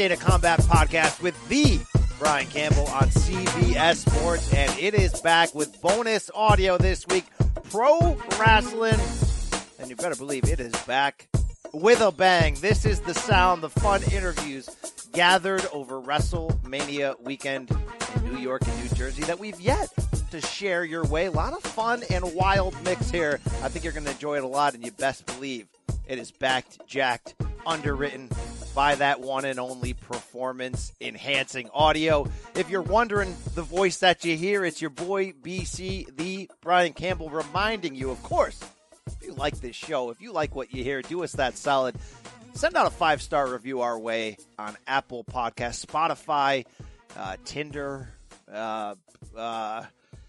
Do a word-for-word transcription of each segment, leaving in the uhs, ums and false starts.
State of Combat podcast with the Brian Campbell on C B S Sports, and it is back with bonus audio this week, pro wrestling, and you better believe it is back with a bang. This is the sound, the fun interviews gathered over WrestleMania weekend in New York and New Jersey that we've yet to share your way. A lot of fun and wild mix here. I think you're going to enjoy it a lot, and you best believe it is backed, jacked, underwritten by that one and only performance-enhancing audio. If you're wondering the voice that you hear, it's your boy B C, the Brian Campbell, reminding you, of course, if you like this show, if you like what you hear, do us that solid. Send out a five-star review our way on Apple Podcasts, Spotify, uh, Tinder, uh, uh,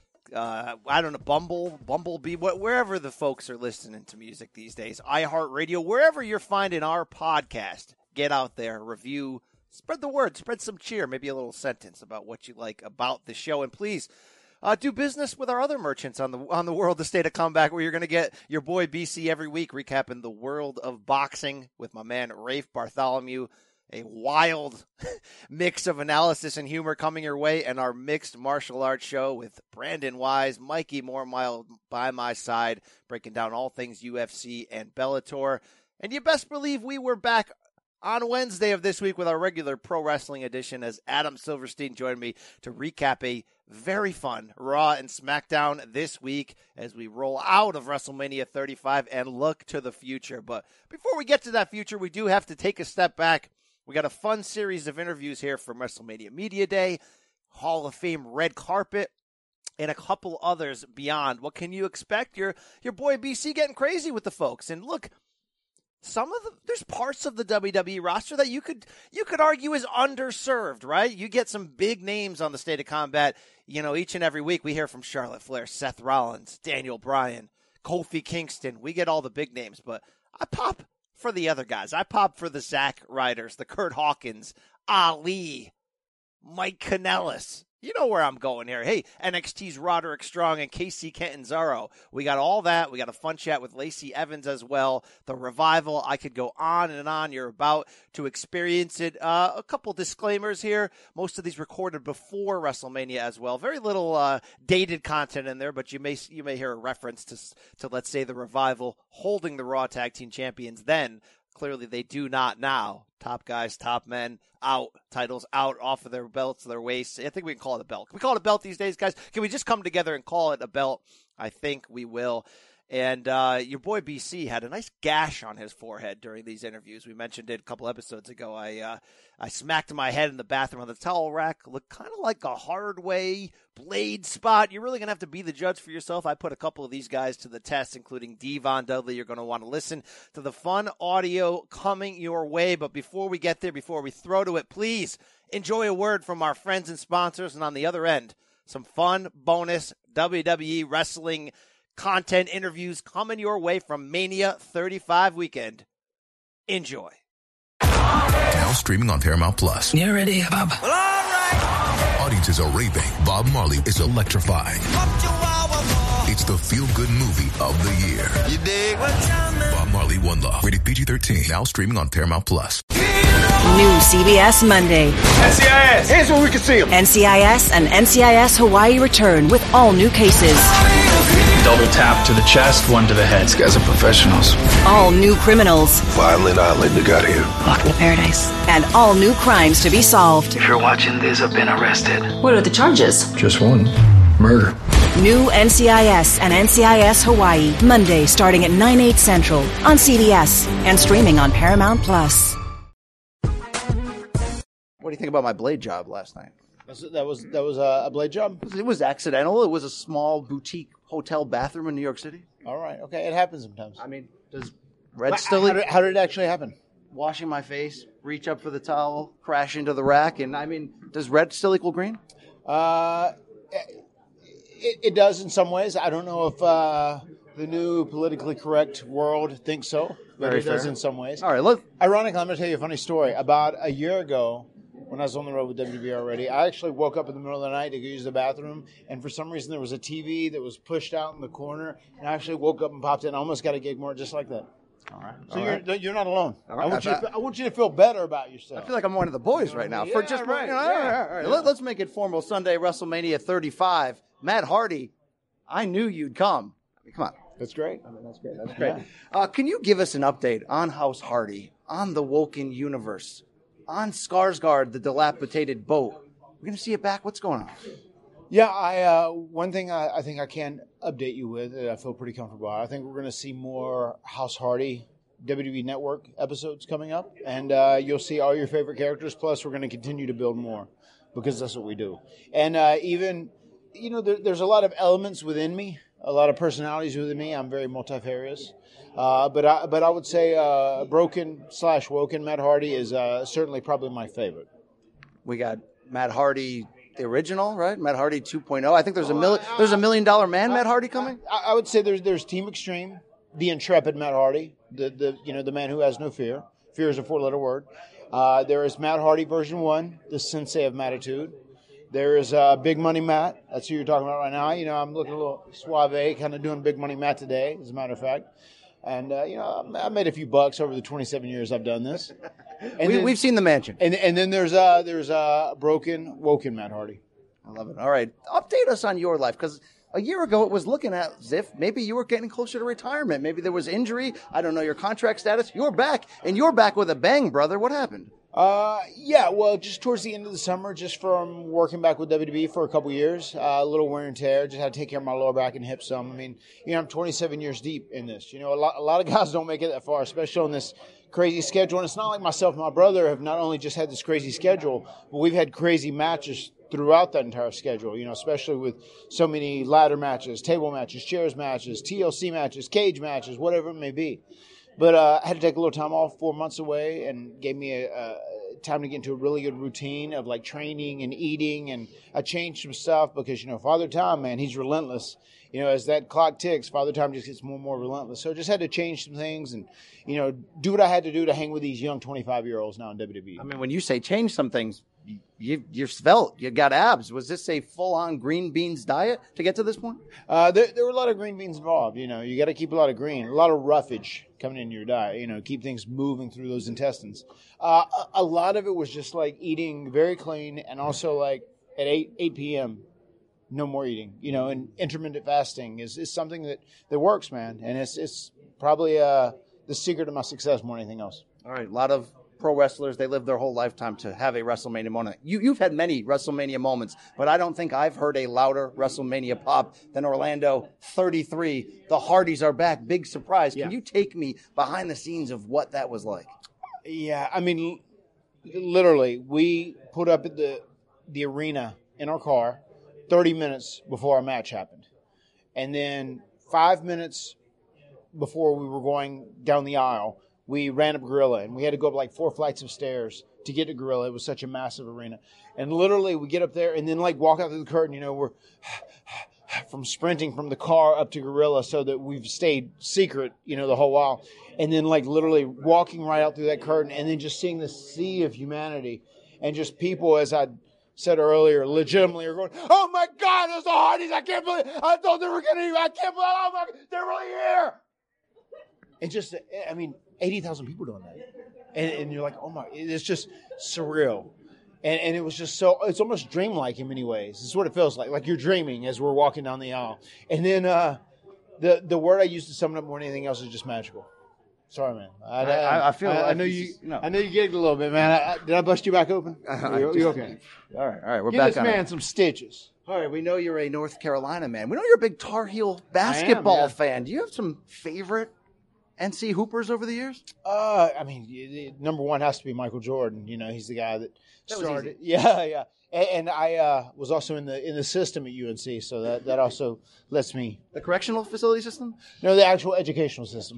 uh, I don't know, Bumble, Bumblebee, wh- wherever the folks are listening to music these days, iHeartRadio, wherever you're finding our podcast, get out there, review, spread the word, spread some cheer, maybe a little sentence about what you like about the show, and please uh, do business with our other merchants on the on the World of State of Comeback, where you're going to get your boy B C every week recapping the world of boxing with my man Rafe Bartholomew. A wild mix of analysis and humor coming your way, and our mixed martial arts show with Brandon Wise, Mikey Mormile by my side, breaking down all things U F C and Bellator. And you best believe we were back on Wednesday of this week with our regular pro wrestling edition, as Adam Silverstein joined me to recap a very fun Raw and SmackDown this week as we roll out of WrestleMania thirty-five and look to the future. But before we get to that future, we do have to take a step back. We got a fun series of interviews here from WrestleMania Media Day, Hall of Fame Red Carpet, and a couple others beyond. What can you expect? Your your boy B C getting crazy with the folks. And look, some of the there's parts of the W W E roster that you could you could argue is underserved, right? You get some big names on the State of Combat, you know, each and every week. We hear from Charlotte Flair, Seth Rollins, Daniel Bryan, Kofi Kingston. We get all the big names, but I pop for the other guys. I pop for the Zack Ryders, the Kurt Hawkins, Ali, Mike Kanellis. You know where I'm going here. Hey, N X T's Roderick Strong and K C Catanzaro. We got all that. We got a fun chat with Lacey Evans as well. The Revival. I could go on and on. You're about to experience it. Uh, a couple disclaimers here. Most of these recorded before WrestleMania as well. Very little uh, dated content in there, but you may you may hear a reference to to let's say the Revival holding the Raw Tag Team Champions then. Clearly, they do not now. Top guys, top men, out. Titles out off of their belts, their waists. I think we can call it a belt. Can we call it a belt these days, guys? Can we just come together and call it a belt? I think we will. And uh, your boy B C had a nice gash on his forehead during these interviews. We mentioned it a couple episodes ago. I uh, I smacked my head in the bathroom on the towel rack. Looked kind of like a Hardway blade spot. You're really going to have to be the judge for yourself. I put a couple of these guys to the test, including Devon Dudley. You're going to want to listen to the fun audio coming your way. But before we get there, before we throw to it, please enjoy a word from our friends and sponsors. And on the other end, some fun bonus W W E wrestling content interviews coming your way from Mania thirty-five weekend. Enjoy. Now streaming on Paramount Plus. You ready, Bob? Well, all right. Audiences are raving. Bob Marley is electrifying. It's the feel-good movie of the year. You dig? Bob Marley, One Love. Rated P G thirteen. Now streaming on Paramount Plus. New C B S Monday. N C I S. Here's where we can see them. N C I S and N C I S Hawaii return with all new cases. Double tap to the chest, one to the head. These guys are professionals. All new criminals. Violent island you got here. Welcome to paradise. And all new crimes to be solved. If you're watching this, I've been arrested. What are the charges? Just one. Murder. New N C I S and N C I S Hawaii. Monday starting at nine, eight Central on C B S and streaming on Paramount Plus. What do you think about my blade job last night? That was that was a blade job? It was accidental. It was a small boutique hotel bathroom in New York City. All right. Okay. It happens sometimes. I mean, does Red But still... How did, how did it actually happen? Washing my face, reach up for the towel, crash into the rack, and I mean, does red still equal green? Uh, it, it does in some ways. I don't know if uh, the new politically correct world thinks so, but Very it does fair. in some ways. All right, look. Ironically, I'm going to tell you a funny story. About a year ago, when I was on the road with W W E already, I actually woke up in the middle of the night to go use the bathroom, and for some reason there was a T V that was pushed out in the corner, and I actually woke up and popped in. I almost got a gig more just like that. All right. So All you're right. you're not alone. All right. I want you. I- To, I want you to feel better about yourself. I feel like I'm one of the boys right now. For Yeah, just right, you know, all yeah. right, all right. Let, let's make it formal. Sunday, WrestleMania thirty-five. Matt Hardy, I knew you'd come. I mean, come on. That's great. I mean, that's great. That's great. Uh, can you give us an update on House Hardy, on the Woken universe, on Skarsgård, the dilapidated boat? We're going to see it back. What's going on? Yeah, I uh, one thing I, I think I can update you with that I feel pretty comfortable about. I think we're going to see more House Hardy W W E Network episodes coming up, and uh, you'll see all your favorite characters. Plus, we're going to continue to build more because that's what we do. And uh, even, you know, there, there's a lot of elements within me, a lot of personalities within me. I'm very multifarious, uh, but I, but I would say uh, Broken slash Woken Matt Hardy is uh, certainly probably my favorite. We got Matt Hardy, the original, right? Matt Hardy two point oh. I think there's a million. There's a million dollar man, Matt Hardy, coming. I, I would say there's there's Team Extreme, the intrepid Matt Hardy, the the you know the man who has no fear. Fear is a four letter word. Uh, there is Matt Hardy version one, the Sensei of Mattitude. There is uh, Big Money Matt. That's who you're talking about right now. You know, I'm looking a little suave, kind of doing Big Money Matt today, as a matter of fact. And uh, you know, I made a few bucks over the twenty-seven years I've done this. And we, then, we've seen the mansion. And and then there's uh there's uh Broken Woken Matt Hardy. I love it. All right, update us on your life, because a year ago it was looking at as if maybe you were getting closer to retirement. Maybe there was injury. I don't know your contract status. You're back, and you're back with a bang, brother. What happened? Uh, yeah, well, just towards the end of the summer, just from working back with W W E for a couple years, uh, a little wear and tear, just had to take care of my lower back and hip some. I mean, you know, I'm twenty-seven years deep in this. You know, a lot, a lot of guys don't make it that far, especially on this crazy schedule. And it's not like myself and my brother have not only just had this crazy schedule, but we've had crazy matches throughout that entire schedule, you know, especially with so many ladder matches, table matches, chairs matches, T L C matches, cage matches, whatever it may be. But uh, I had to take a little time off, four months away, and gave me a, a time to get into a really good routine of like training and eating. And I changed some stuff because, you know, Father Time, man, he's relentless. You know, as that clock ticks, Father Time just gets more and more relentless. So I just had to change some things and, you know, do what I had to do to hang with these young twenty-five-year-olds now in W W E. I mean, when you say change some things, you, you're svelte. You got abs. Was this a full-on green beans diet to get to this point? Uh, there, there were a lot of green beans involved. You know, you got to keep a lot of green, a lot of roughage coming into your diet. You know, keep things moving through those intestines. Uh, a, a lot of it was just like eating very clean, and also like at eight eight p.m. no more eating. You know, and intermittent fasting is, is something that, that works, man. And it's it's probably uh, the secret of my success more than anything else. All right, a lot of pro wrestlers, they live their whole lifetime to have a WrestleMania moment. You, you've had many WrestleMania moments, but I don't think I've heard a louder WrestleMania pop than Orlando thirty-three. The Hardys are back. Big surprise. Yeah. Can you take me behind the scenes of what that was like? Yeah, I mean, literally, we put up at the the arena in our car thirty minutes before our match happened. And then five minutes before we were going down the aisle, we ran up Gorilla, and we had to go up like four flights of stairs to get to Gorilla. It was such a massive arena. And literally, we get up there and then like walk out through the curtain. You know, we're from sprinting from the car up to Gorilla so that we've stayed secret, you know, the whole while. And then like literally walking right out through that curtain and then just seeing this sea of humanity and just people, as I said earlier, legitimately are going, oh my God, those are the Hardys. I can't believe, I thought they were going to, I can't believe, oh my God, they're really here. And just, I mean, eighty thousand people doing that. And, and you're like, oh my, it's just surreal. And, and it was just so, it's almost dreamlike in many ways. It's what it feels like. Like you're dreaming as we're walking down the aisle. And then uh, the the word I used to sum it up more than anything else is just magical. Sorry, man. I, I, I feel I, like I know you. No. I know you gigged a little bit, man. I, I, did I bust you back open? Uh, you, you okay? All right, all right. We're Give back this on man it. some stitches. All right, we know you're a North Carolina man. We know you're a big Tar Heel basketball I am, yeah. fan. Do you have some favorite N C Hoopers over the years? Uh, I mean, y- y- number one has to be Michael Jordan. You know, he's the guy that, That was started. easy. Yeah, yeah. And, and I uh, was also in the in the system at U N C, so that, that also lets me The correctional facility system? know the actual educational system.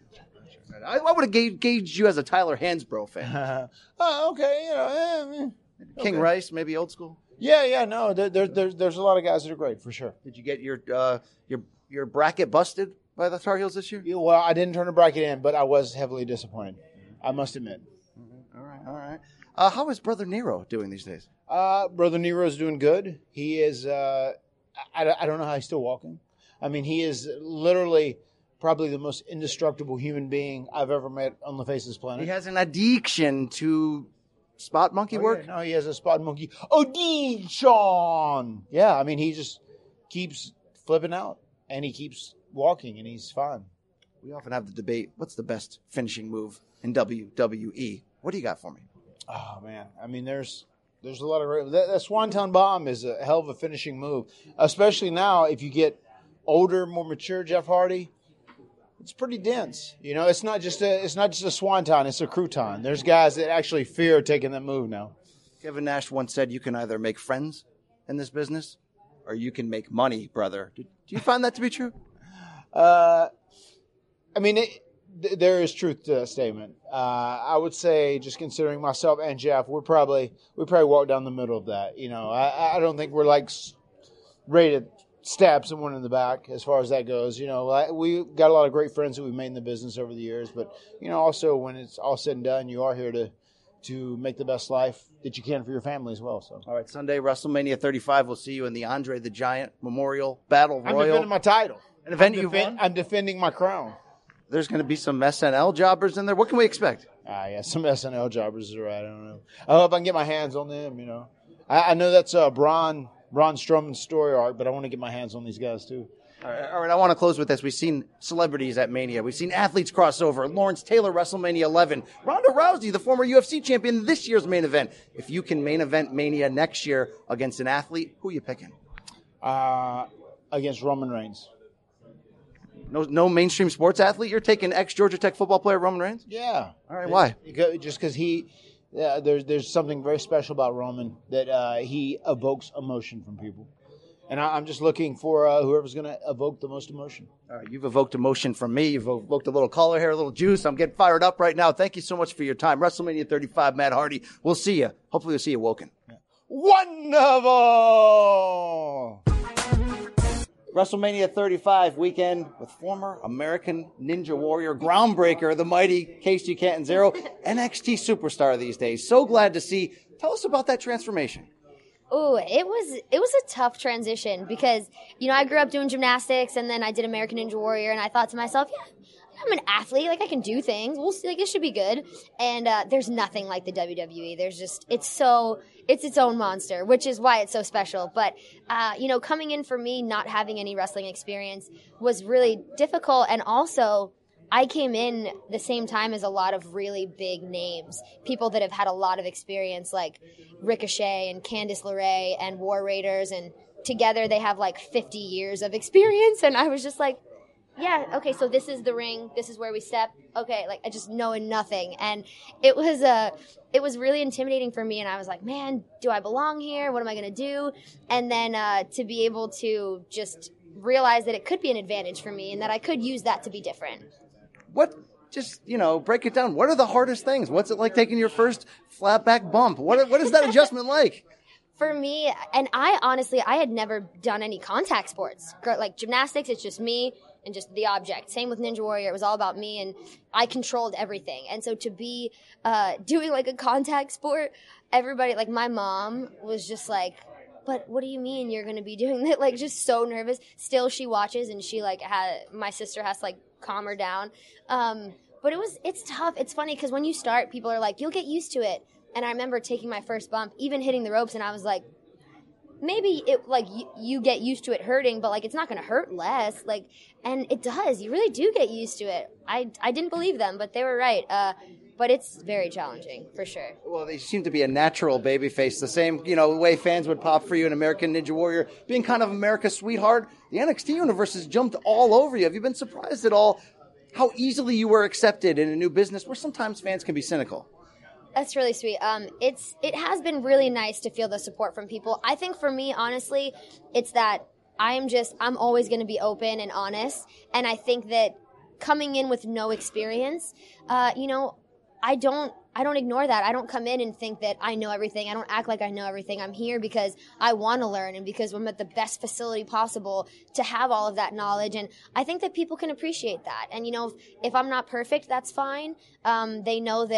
I, I would have ga- gauged you as a Tyler Hansbrough fan. Oh, okay. You know, eh, eh. King Okay. Rice, maybe old school. Yeah, yeah. No, there, there, there's there's a lot of guys that are great for sure. Did you get your uh, your your bracket busted by the Tar Heels this year? Yeah, well, I didn't turn a bracket in, but I was heavily disappointed. I must admit. All right, all right. Uh, how is Brother Nero doing these days? Uh, Brother Nero's doing good. He is. Uh, I, I don't know how he's still walking. I mean, he is literally probably the most indestructible human being I've ever met on the face of this planet. He has an addiction to spot monkey oh, work. Yeah. No, he has a spot monkey addiction. Yeah, I mean, he just keeps flipping out, and he keeps walking, and he's fine. We often have the debate, what's the best finishing move in W W E? What do you got for me? Oh, man. I mean, there's there's a lot of... That, that Swanton Bomb is a hell of a finishing move, especially now if you get older, more mature Jeff Hardy. It's pretty dense. You know, it's not just a it's not just a Swanton, it's a crouton. There's guys that actually fear taking that move now. Kevin Nash once said you can either make friends in this business or you can make money, brother. Do, do you find that to be true? Uh, I mean, it, th- there is truth to that statement. Uh, I would say, just considering myself and Jeff, we're probably we probably walk down the middle of that. You know, I, I don't think we're like ready to stab someone in the back as far as that goes. You know, I, we got a lot of great friends that we've made in the business over the years, but you know, also when it's all said and done, you are here to to make the best life that you can for your family as well. So, all right, Sunday, WrestleMania thirty-five. We'll see you in the Andre the Giant Memorial Battle Royal. I'm defending my title. An event I'm, you defen- won? I'm defending my crown. There's going to be some S N L jobbers in there. What can we expect? Ah, yeah, some S N L jobbers are right. I don't know. I hope I can get my hands on them. You know, I, I know that's uh, Braun Braun Strowman's story arc, but I want to get my hands on these guys too. All right, all right, I want to close with this. We've seen celebrities at Mania. We've seen athletes cross over. Lawrence Taylor, WrestleMania eleven. Ronda Rousey, the former U F C champion, this year's main event. If you can main event Mania next year against an athlete, who are you picking? Uh, against Roman Reigns. No, no mainstream sports athlete? You're taking ex-Georgia Tech football player Roman Reigns? Yeah. All right, why? Because, just because he, yeah, there's there's something very special about Roman that uh, he evokes emotion from people. And I, I'm just looking for uh, whoever's going to evoke the most emotion. All right, you've evoked emotion from me. You've evoked a little color here, a little juice. I'm getting fired up right now. Thank you so much for your time. WrestleMania thirty-five, Matt Hardy. We'll see you. Hopefully we'll see you woken. Yeah. Wonderful! WrestleMania thirty-five weekend with former American Ninja Warrior, groundbreaker, the mighty Casey Catanzaro, N X T superstar these days. So glad to see. Tell us about that transformation. Oh, it was it was a tough transition because, you know, I grew up doing gymnastics and then I did American Ninja Warrior and I thought to myself, yeah, I'm an athlete, like I can do things. We'll see, like it should be good. And uh, there's nothing like the W W E. There's just it's so it's its own monster, which is why it's so special. But uh, you know, coming in for me, not having any wrestling experience was really difficult, and also I came in the same time as a lot of really big names, people that have had a lot of experience, like Ricochet and Candice LeRae and War Raiders, and together they have like fifty years of experience. And I was just like, yeah, okay, so this is the ring, this is where we step. Okay, like I just knowing nothing, and it was a, uh, it was really intimidating for me. And I was like, man, do I belong here? What am I gonna do? And then uh, to be able to just realize that it could be an advantage for me, and that I could use that to be different. What, just, you know, break it down. What are the hardest things? What's it like taking your first flat back bump? What What is that adjustment like? For me, and I honestly, I had never done any contact sports. Like gymnastics, it's just me and just the object. Same with Ninja Warrior. It was all about me, and I controlled everything. And so to be uh, doing like a contact sport, everybody, like my mom was just like, but what do you mean you're going to be doing that? Like just so nervous. Still she watches, and she like had, my sister has to like calm her down. Um, but it was, it's tough. It's funny because when you start, people are like, you'll get used to it. And I remember taking my first bump, even hitting the ropes, and I was like, maybe it like you, you get used to it hurting, but like it's not going to hurt less. Like, and it does. You really do get used to it. I, I didn't believe them, but they were right. Uh, but it's very challenging for sure. Well, they seem to be a natural babyface, the same, you know, way fans would pop for you in American Ninja Warrior, being kind of America's sweetheart. The N X T universe has jumped all over you. Have you been surprised at all how easily you were accepted in a new business where sometimes fans can be cynical? That's really sweet. Um, it's it has been really nice to feel the support from people. I think for me, honestly, it's that I am just I'm always going to be open and honest, and I think that coming in with no experience, uh, you know, I don't I don't ignore that. I don't come in and think that I know everything. I don't act like I know everything. I'm here because I want to learn and because I'm at the best facility possible to have all of that knowledge. And I think that people can appreciate that. And, you know, if, if I'm not perfect, that's fine. Um, they know that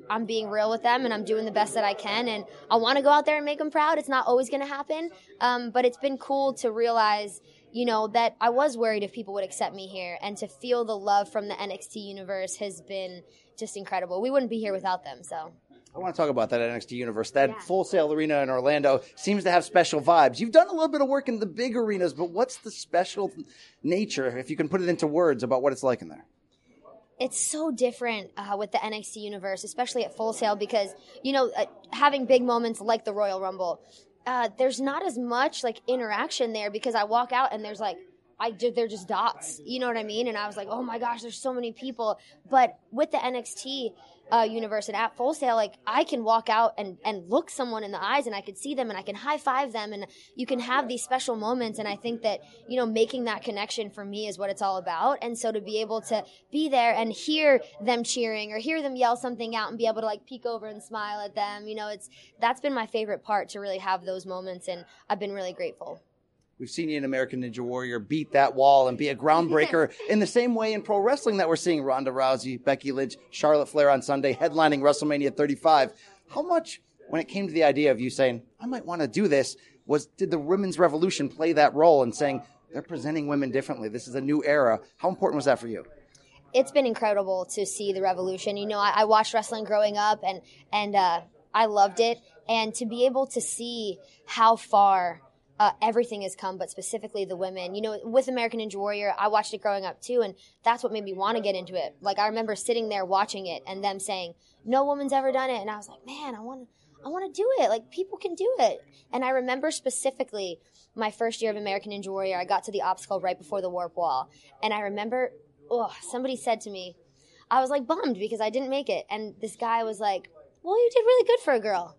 I'm being real with them and I'm doing the best that I can. And I want to go out there and make them proud. It's not always going to happen. Um, but it's been cool to realize, you know, that I was worried if people would accept me here, and to feel the love from the N X T universe has been just incredible. We wouldn't be here without them. So I want to talk about that N X T universe. That yeah. Full Sail Arena in Orlando seems to have special vibes. You've done a little bit of work in the big arenas, but what's the special nature, if you can put it into words, about what it's like in there? It's so different uh, with the N X T universe, especially at Full Sail, because, you know, uh, having big moments like the Royal Rumble, uh, there's not as much like interaction there, because I walk out and there's like, I they're just dots, you know what I mean? And I was like, oh my gosh, there's so many people. But with the N X T uh, universe and at Full Sail, like I can walk out and, and look someone in the eyes and I can see them and I can high five them, and you can have these special moments. And I think that, you know, making that connection for me is what it's all about. And so to be able to be there and hear them cheering or hear them yell something out and be able to like peek over and smile at them, you know, it's that's been my favorite part, to really have those moments. And I've been really grateful. We've seen you in American Ninja Warrior beat that wall and be a groundbreaker in the same way in pro wrestling that we're seeing Ronda Rousey, Becky Lynch, Charlotte Flair on Sunday, headlining WrestleMania thirty-five. How much, when it came to the idea of you saying, I might want to do this, was did the women's revolution play that role in saying, they're presenting women differently, this is a new era? How important was that for you? It's been incredible to see the revolution. You know, I, I watched wrestling growing up, and, and uh, I loved it. And to be able to see how far Uh, everything has come, but specifically the women. You know, with American Ninja Warrior, I watched it growing up too, and that's what made me want to get into it. Like, I remember sitting there watching it and them saying, no woman's ever done it. And I was like, man, I want to I want to do it. Like, people can do it. And I remember specifically my first year of American Ninja Warrior, I got to the obstacle right before the warp wall. And I remember, oh, somebody said to me, I was like bummed because I didn't make it. And this guy was like, well, you did really good for a girl.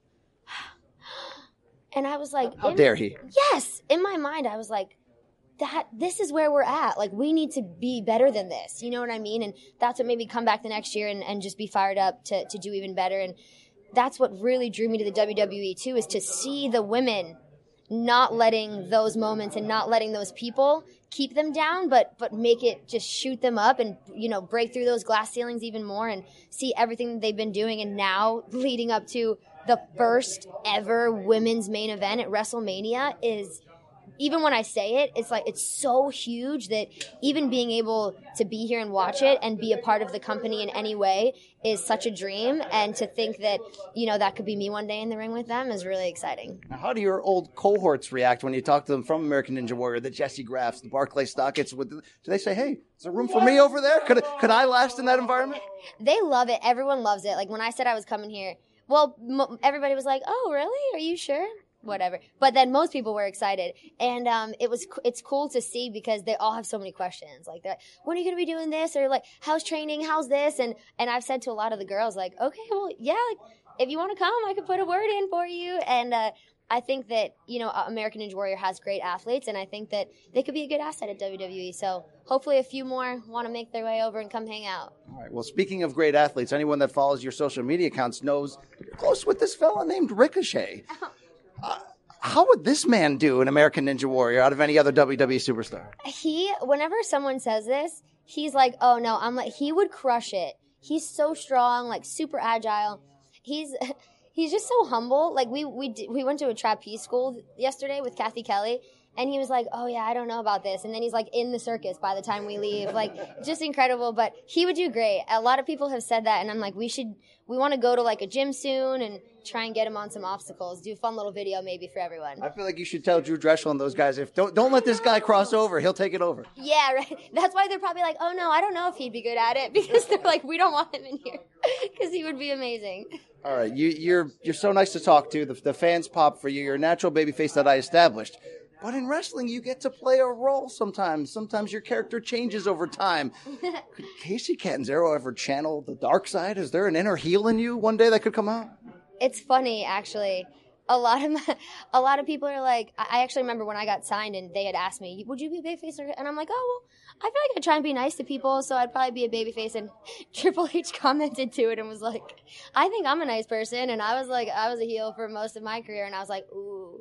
And I was like, how dare he? Yes. In my mind, I was like, that, this is where we're at. Like, we need to be better than this. You know what I mean? And that's what made me come back the next year and, and just be fired up to, to do even better. And that's what really drew me to the W W E too, is to see the women not letting those moments and not letting those people keep them down, but, but make it just shoot them up and, you know, break through those glass ceilings even more and see everything that they've been doing. And now leading up to the first ever women's main event at WrestleMania is, even when I say it, it's like, it's so huge that even being able to be here and watch it and be a part of the company in any way is such a dream. And to think that, you know, that could be me one day in the ring with them is really exciting. Now, how do your old cohorts react when you talk to them from American Ninja Warrior, the Jesse Graffs, the Barclay Stockett's? Do they say, hey, is there room for me over there? Could, could I last in that environment? They love it. Everyone loves it. Like, when I said I was coming here, well, m- everybody was like, oh, really? Are you sure? Whatever. But then most people were excited. And um, it was, it's cool to see because they all have so many questions. Like, they're, when are you going to be doing this? Or like, how's training? How's this? And, and I've said to a lot of the girls, like, okay, well, yeah, like, if you want to come, I could put a word in for you. And uh, I think that, you know, American Ninja Warrior has great athletes, and I think that they could be a good asset at W W E. So hopefully a few more want to make their way over and come hang out. All right. Well, speaking of great athletes, anyone that follows your social media accounts knows you're close with this fella named Ricochet. Uh, how would this man do in American Ninja Warrior out of any other W W E superstar? He, whenever someone says this, he's like, oh no, I'm like, he would crush it. He's so strong, like super agile. He's, he's just so humble. Like we, we, we went to a trapeze school yesterday with Kathy Kelly, and he was like, oh yeah, I don't know about this. And then he's like in the circus by the time we leave, like just incredible. But he would do great. A lot of people have said that, and I'm like, we should, we want to go to like a gym soon and try and get him on some obstacles, do a fun little video maybe for everyone. I feel like you should tell Drew Dreschel and those guys, if don't don't let this guy cross over, he'll take it over. Yeah, right. That's why they're probably like, oh no, I don't know if he'd be good at it, because they're like, we don't want him in here, because he would be amazing. All right, you, you're you're so nice to talk to. The, the fans pop for you. You're a natural babyface that I established. But in wrestling, you get to play a role sometimes. Sometimes your character changes over time. Could Casey Catanzaro ever channel the dark side? Is there an inner heel in you one day that could come out? It's funny, actually. A lot of my, a lot of people are like, I actually remember when I got signed and they had asked me, would you be a babyface? And I'm like, oh, well, I feel like I try and be nice to people, so I'd probably be a babyface. And Triple H commented to it and was like, I think I'm a nice person. And I was like, I was a heel for most of my career, and I was like, ooh.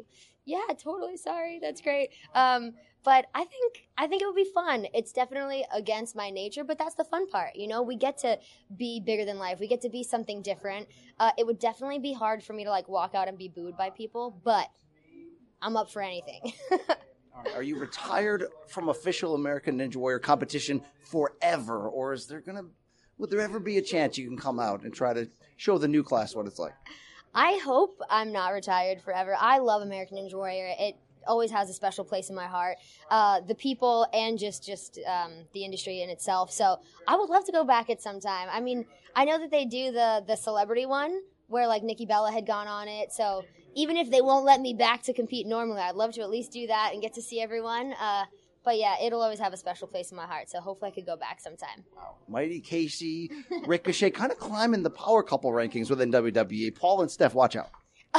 Ooh. Yeah, totally. Sorry. That's great. Um, but I think I think it would be fun. It's definitely against my nature, but that's the fun part. You know, we get to be bigger than life. We get to be something different. Uh, it would definitely be hard for me to like walk out and be booed by people, but I'm up for anything. Are you retired from official American Ninja Warrior competition forever, or is there gonna would there ever be a chance you can come out and try to show the new class what it's like? I hope I'm not retired forever. I love American Ninja Warrior. It always has a special place in my heart. Uh, the people and just just um, the industry in itself. So I would love to go back at some time. I mean, I know that they do the the celebrity one where like Nikki Bella had gone on it. So even if they won't let me back to compete normally, I'd love to at least do that and get to see everyone. Uh, but yeah, it'll always have a special place in my heart. So hopefully I could go back sometime. Wow. Mighty Casey, Ricochet, kind of climbing the power couple rankings within W W E. Paul and Steph, watch out.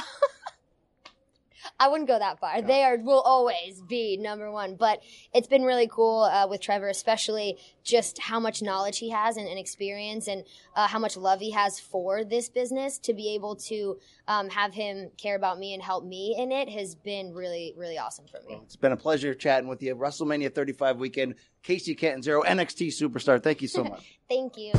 I wouldn't go that far. They are will always be number one. But it's been really cool uh, with Trevor, especially just how much knowledge he has and, and experience and uh, how much love he has for this business. To be able to um, have him care about me and help me in it has been really, really awesome for me. It's been a pleasure chatting with you. WrestleMania thirty-five weekend, Casey Catanzaro, N X T superstar. Thank you so much. Thank you.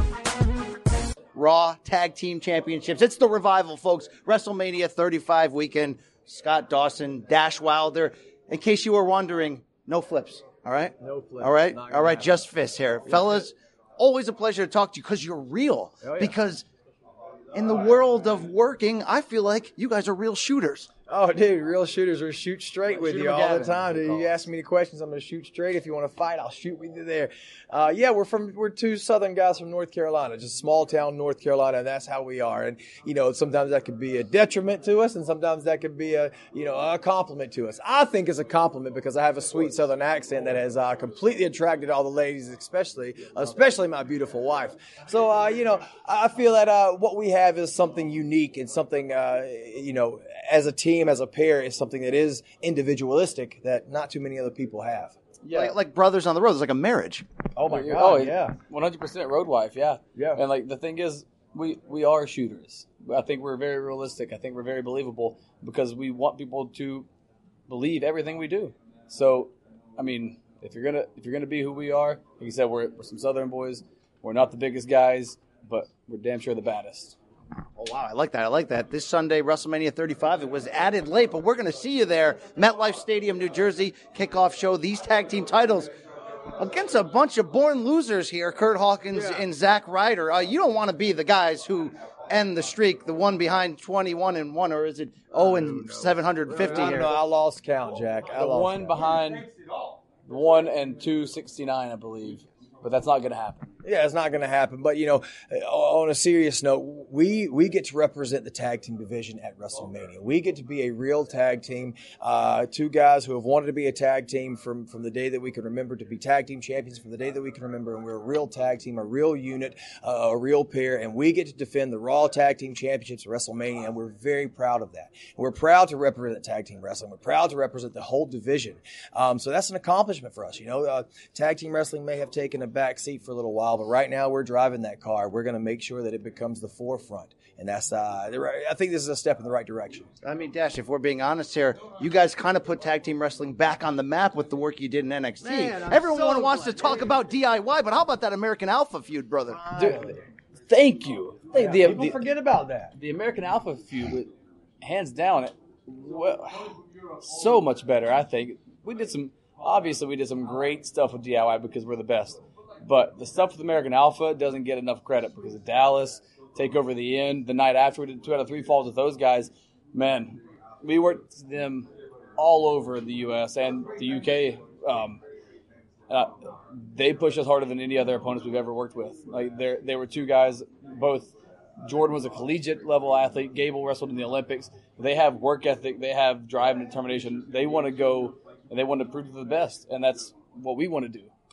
Raw Tag Team Championships. It's the Revival, folks. WrestleMania thirty-five weekend. Scott Dawson, Dash Wilder. In case you were wondering, no flips. All right? No flips. All right? All right, just fists here. Yeah. Fellas, always a pleasure to talk to you because you're real. Oh, yeah. Because in the world of working, I feel like you guys are real shooters. Oh, dude, real shooters are shoot straight with you all the time, dude. You ask me the questions, I'm going to shoot straight. If you want to fight, I'll shoot with you there. Uh, yeah, we're from we're two Southern guys from North Carolina, just small town North Carolina, and that's how we are. And you know, sometimes that could be a detriment to us, and sometimes that could be a you know a compliment to us. I think it's a compliment because I have a sweet Southern accent that has uh, completely attracted all the ladies, especially especially my beautiful wife. So uh, you know, I feel that uh, what we have is something unique and something uh, you know as a team. As a pair is something that is individualistic that not too many other people have. Yeah, like, like brothers on the road. It's like a marriage. Oh my god! Oh yeah, one hundred percent road wife. Yeah, yeah. And like the thing is, we we are shooters. I think we're very realistic. I think we're very believable because we want people to believe everything we do. So, I mean, if you're gonna if you're gonna be who we are, like you said, we're we're some Southern boys. We're not the biggest guys, but we're damn sure the baddest. Oh, wow. I like that. I like that. This Sunday, WrestleMania thirty-five, it was added late, but we're going to see you there. MetLife Stadium, New Jersey, kickoff show. These tag team titles against a bunch of born losers here, Kurt Hawkins yeah. and Zack Ryder. Uh, you don't want to be the guys who end the streak, the one behind twenty-one and one, or is it oh and seven hundred fifty I here? don't know. I lost count, Jack. I the lost one count. behind one and two sixty-nine, I believe. But that's not going to happen. Yeah, it's not going to happen. But, you know, on a serious note, we we get to represent the tag team division at WrestleMania. We get to be a real tag team. Uh, two guys who have wanted to be a tag team from, from the day that we can remember to be tag team champions, from the day that we can remember. And we're a real tag team, a real unit, uh, a real pair. And we get to defend the Raw Tag Team Championships at WrestleMania. And we're very proud of that. And we're proud to represent tag team wrestling. We're proud to represent the whole division. Um, so that's an accomplishment for us. You know, uh, tag team wrestling may have taken a back seat for a little while, but right now we're driving that car. We're going to make sure that it becomes the forefront, and that's uh, I think this is a step in the right direction. I mean, Dash, if we're being honest here, you guys kind of put tag team wrestling back on the map with the work you did in N X T. Man, Everyone so wants glad. to talk about D I Y, but how about that American Alpha feud, brother? Dude, thank you. Yeah, the, people the, forget about that. The American Alpha feud, hands down, well, so much better. I think we did some. Obviously, we did some great stuff with D I Y because we're the best. But the stuff with American Alpha doesn't get enough credit because of Dallas, take over the end. The night after we did two out of three falls with those guys, man, we worked them all over the U S and the U K. Um, uh, they pushed us harder than any other opponents we've ever worked with. Like they they were two guys, both. Jordan was a collegiate level athlete. Gable wrestled in the Olympics. They have work ethic. They have drive and determination. They want to go and they want to prove to the best, and that's what we want to do.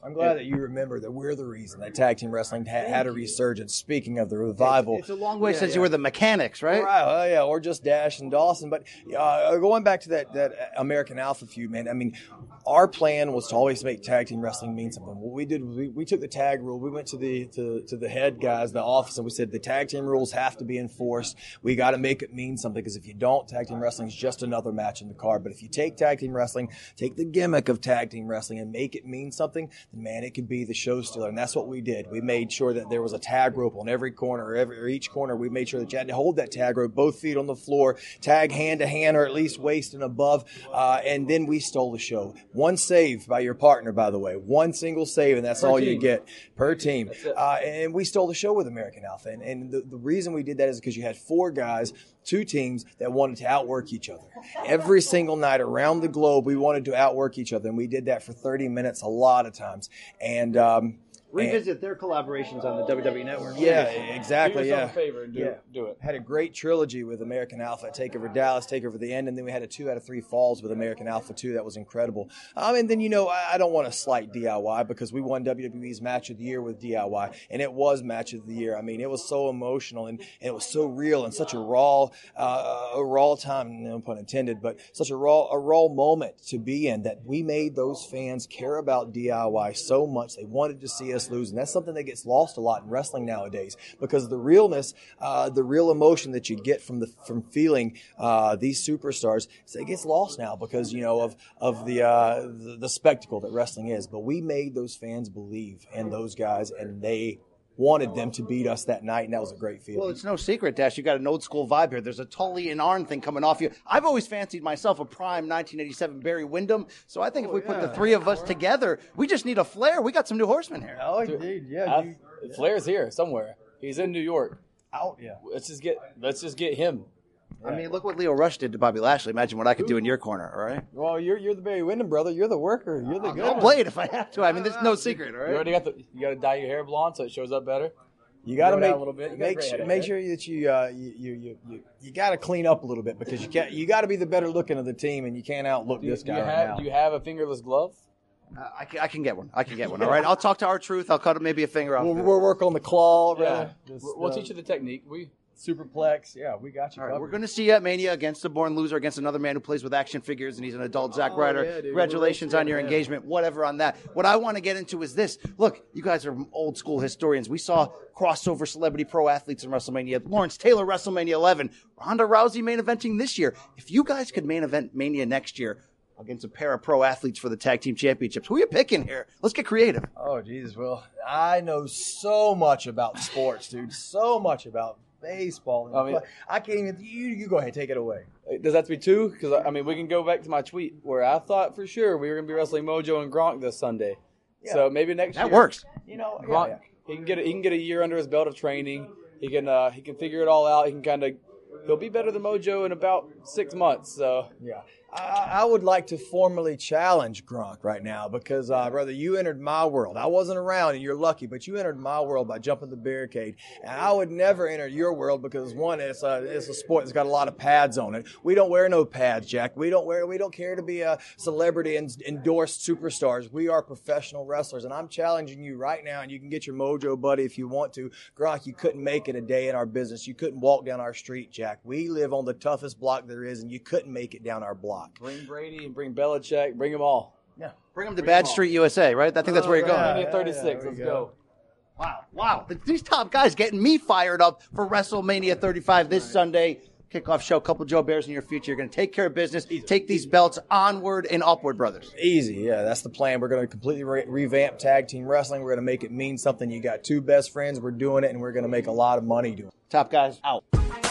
I'm glad that you remember that we're the reason that tag team wrestling ha- had a resurgence. Speaking of the revival. It's, it's a long way yeah, since yeah. you were the mechanics, right? Right, oh, yeah, or just Dash and Dawson. But uh, going back to that, that American Alpha feud, man, I mean, our plan was to always make tag team wrestling mean something. What we did was we, we took the tag rule. We went to the to, to the head guys, the office, and we said the tag team rules have to be enforced. We got to make it mean something, because if you don't, tag team wrestling is just another match in the card. But if you take tag team wrestling, take the gimmick of tag team wrestling and make it mean something, then man, it could be the show stealer. And that's what we did. We made sure that there was a tag rope on every corner, or, every, or each corner. We made sure that you had to hold that tag rope, both feet on the floor, tag hand to hand, or at least waist and above. Uh, and then we stole the show. One save by your partner, by the way. One single save, and that's Per all team. you get per team. Uh, and we stole the show with American Alpha. And, and the, the reason we did that is because you had four guys, two teams that wanted to outwork each other. Every single night around the globe, we wanted to outwork each other, and we did that for thirty minutes a lot of times. And um, Revisit their collaborations on the W W E Network. Yeah, exactly. Do Yeah, yourself a favor and do, yeah. do it. Had a great trilogy with American Alpha, Takeover Dallas, Takeover the End, and then we had a two out of three falls with American Alpha too. That was incredible. Um, and then you know I, I don't want to slight D I Y, because we won W W E's Match of the Year with D I Y, and it was Match of the Year. I mean, it was so emotional and, and it was so real and such a raw, uh, a raw time, no pun intended, but such a raw, a raw moment to be in, that we made those fans care about D I Y so much. They wanted to see us lose, and that's something that gets lost a lot in wrestling nowadays, because the realness, uh, the real emotion that you get from the from feeling uh, these superstars, it gets lost now because you know of of the, uh, the the spectacle that wrestling is. But we made those fans believe in those guys, and they wanted them to beat us that night, and that was a great feeling. Well, it's no secret, Dash. You got an old school vibe here. There's a Tully and Arn thing coming off you. I've always fancied myself a prime nineteen eighty-seven Barry Windham, so I think if we put the three of us together, we just need a flair. We got some new horsemen here. Oh, indeed, yeah. I, Flair's here somewhere. He's in New York. Out, yeah. Let's just get let's just get him. I mean, look what Leo Rush did to Bobby Lashley. Imagine what I could do in your corner, all right? Well, you're you're the Barry Windham brother. You're the worker. You're the I'll, good I'll one. play it if I have to. I mean, there's no secret, all You right? already got the. You got to dye your hair blonde so it shows up better. You got to Grow it make out a little bit. You got a make great sure, head of make hair. sure that you uh, you you you, you, you got to clean up a little bit, because you can't you got to be the better looking of the team, and you can't outlook Do you, this do guy you right have now. Do you have a fingerless glove? Uh, I, can, I can get one. I can get one, all right? I'll talk to R-Truth. I'll cut maybe a finger off. We'll, we'll work on the claw. Yeah. Right? Just, We'll, we'll uh, teach you the technique. We superplex. Yeah, we got you All right, covered. we're going to see you at Mania against the Born Loser, against another man who plays with action figures, and he's an adult Zack Oh, Ryder. yeah, dude. Congratulations We're on your yeah. engagement, whatever on that. What I want to get into is this. Look, you guys are old school historians. We saw crossover celebrity pro athletes in WrestleMania. Lawrence Taylor, WrestleMania eleven. Ronda Rousey main eventing this year. If you guys could main event Mania next year against a pair of pro athletes for the tag team championships, who are you picking here? Let's get creative. Oh, Jesus. Well, I know so much about sports, dude. So much about baseball. And I mean- I can't even. You, you go ahead, take it away. Does that have to be two? Because I mean, we can go back to my tweet where I thought for sure we were going to be wrestling Mojo and Gronk this Sunday. Yeah. So maybe next That year. works. You know, yeah, Gronk, yeah. he can get a, he can get a year under his belt of training. He can uh, he can figure it all out. He can kind of he'll be better than Mojo in about six months. So Yeah. I, I would like to formally challenge Gronk right now, because, uh, brother, you entered my world. I wasn't around, and you're lucky, but you entered my world by jumping the barricade. And I would never enter your world because, one, it's a, it's a sport that's got a lot of pads on it. We don't wear no pads, Jack. We don't wear. We don't care to be a celebrity and endorsed superstars. We are professional wrestlers, and I'm challenging you right now, and you can get your mojo, buddy, if you want to. Gronk, you couldn't make it a day in our business. You couldn't walk down our street, Jack. We live on the toughest block there is, and you couldn't make it down our block. bring Brady and bring Belichick, bring them all. Yeah. Bring them to Bad Street U S A, right? I think that's where you're going. Mania yeah, thirty-six. there we Let's go. go. Wow, wow. These top guys getting me fired up for WrestleMania thirty-five this Sunday. Kickoff show, couple Joe Bears in your future. You're going to take care of business, take these belts onward and upward, brothers. Easy, yeah, that's the plan. We're going to completely re- revamp tag team wrestling. We're going to make it mean something. You got two best friends. We're doing it, and we're going to make a lot of money doing it. Top guys out.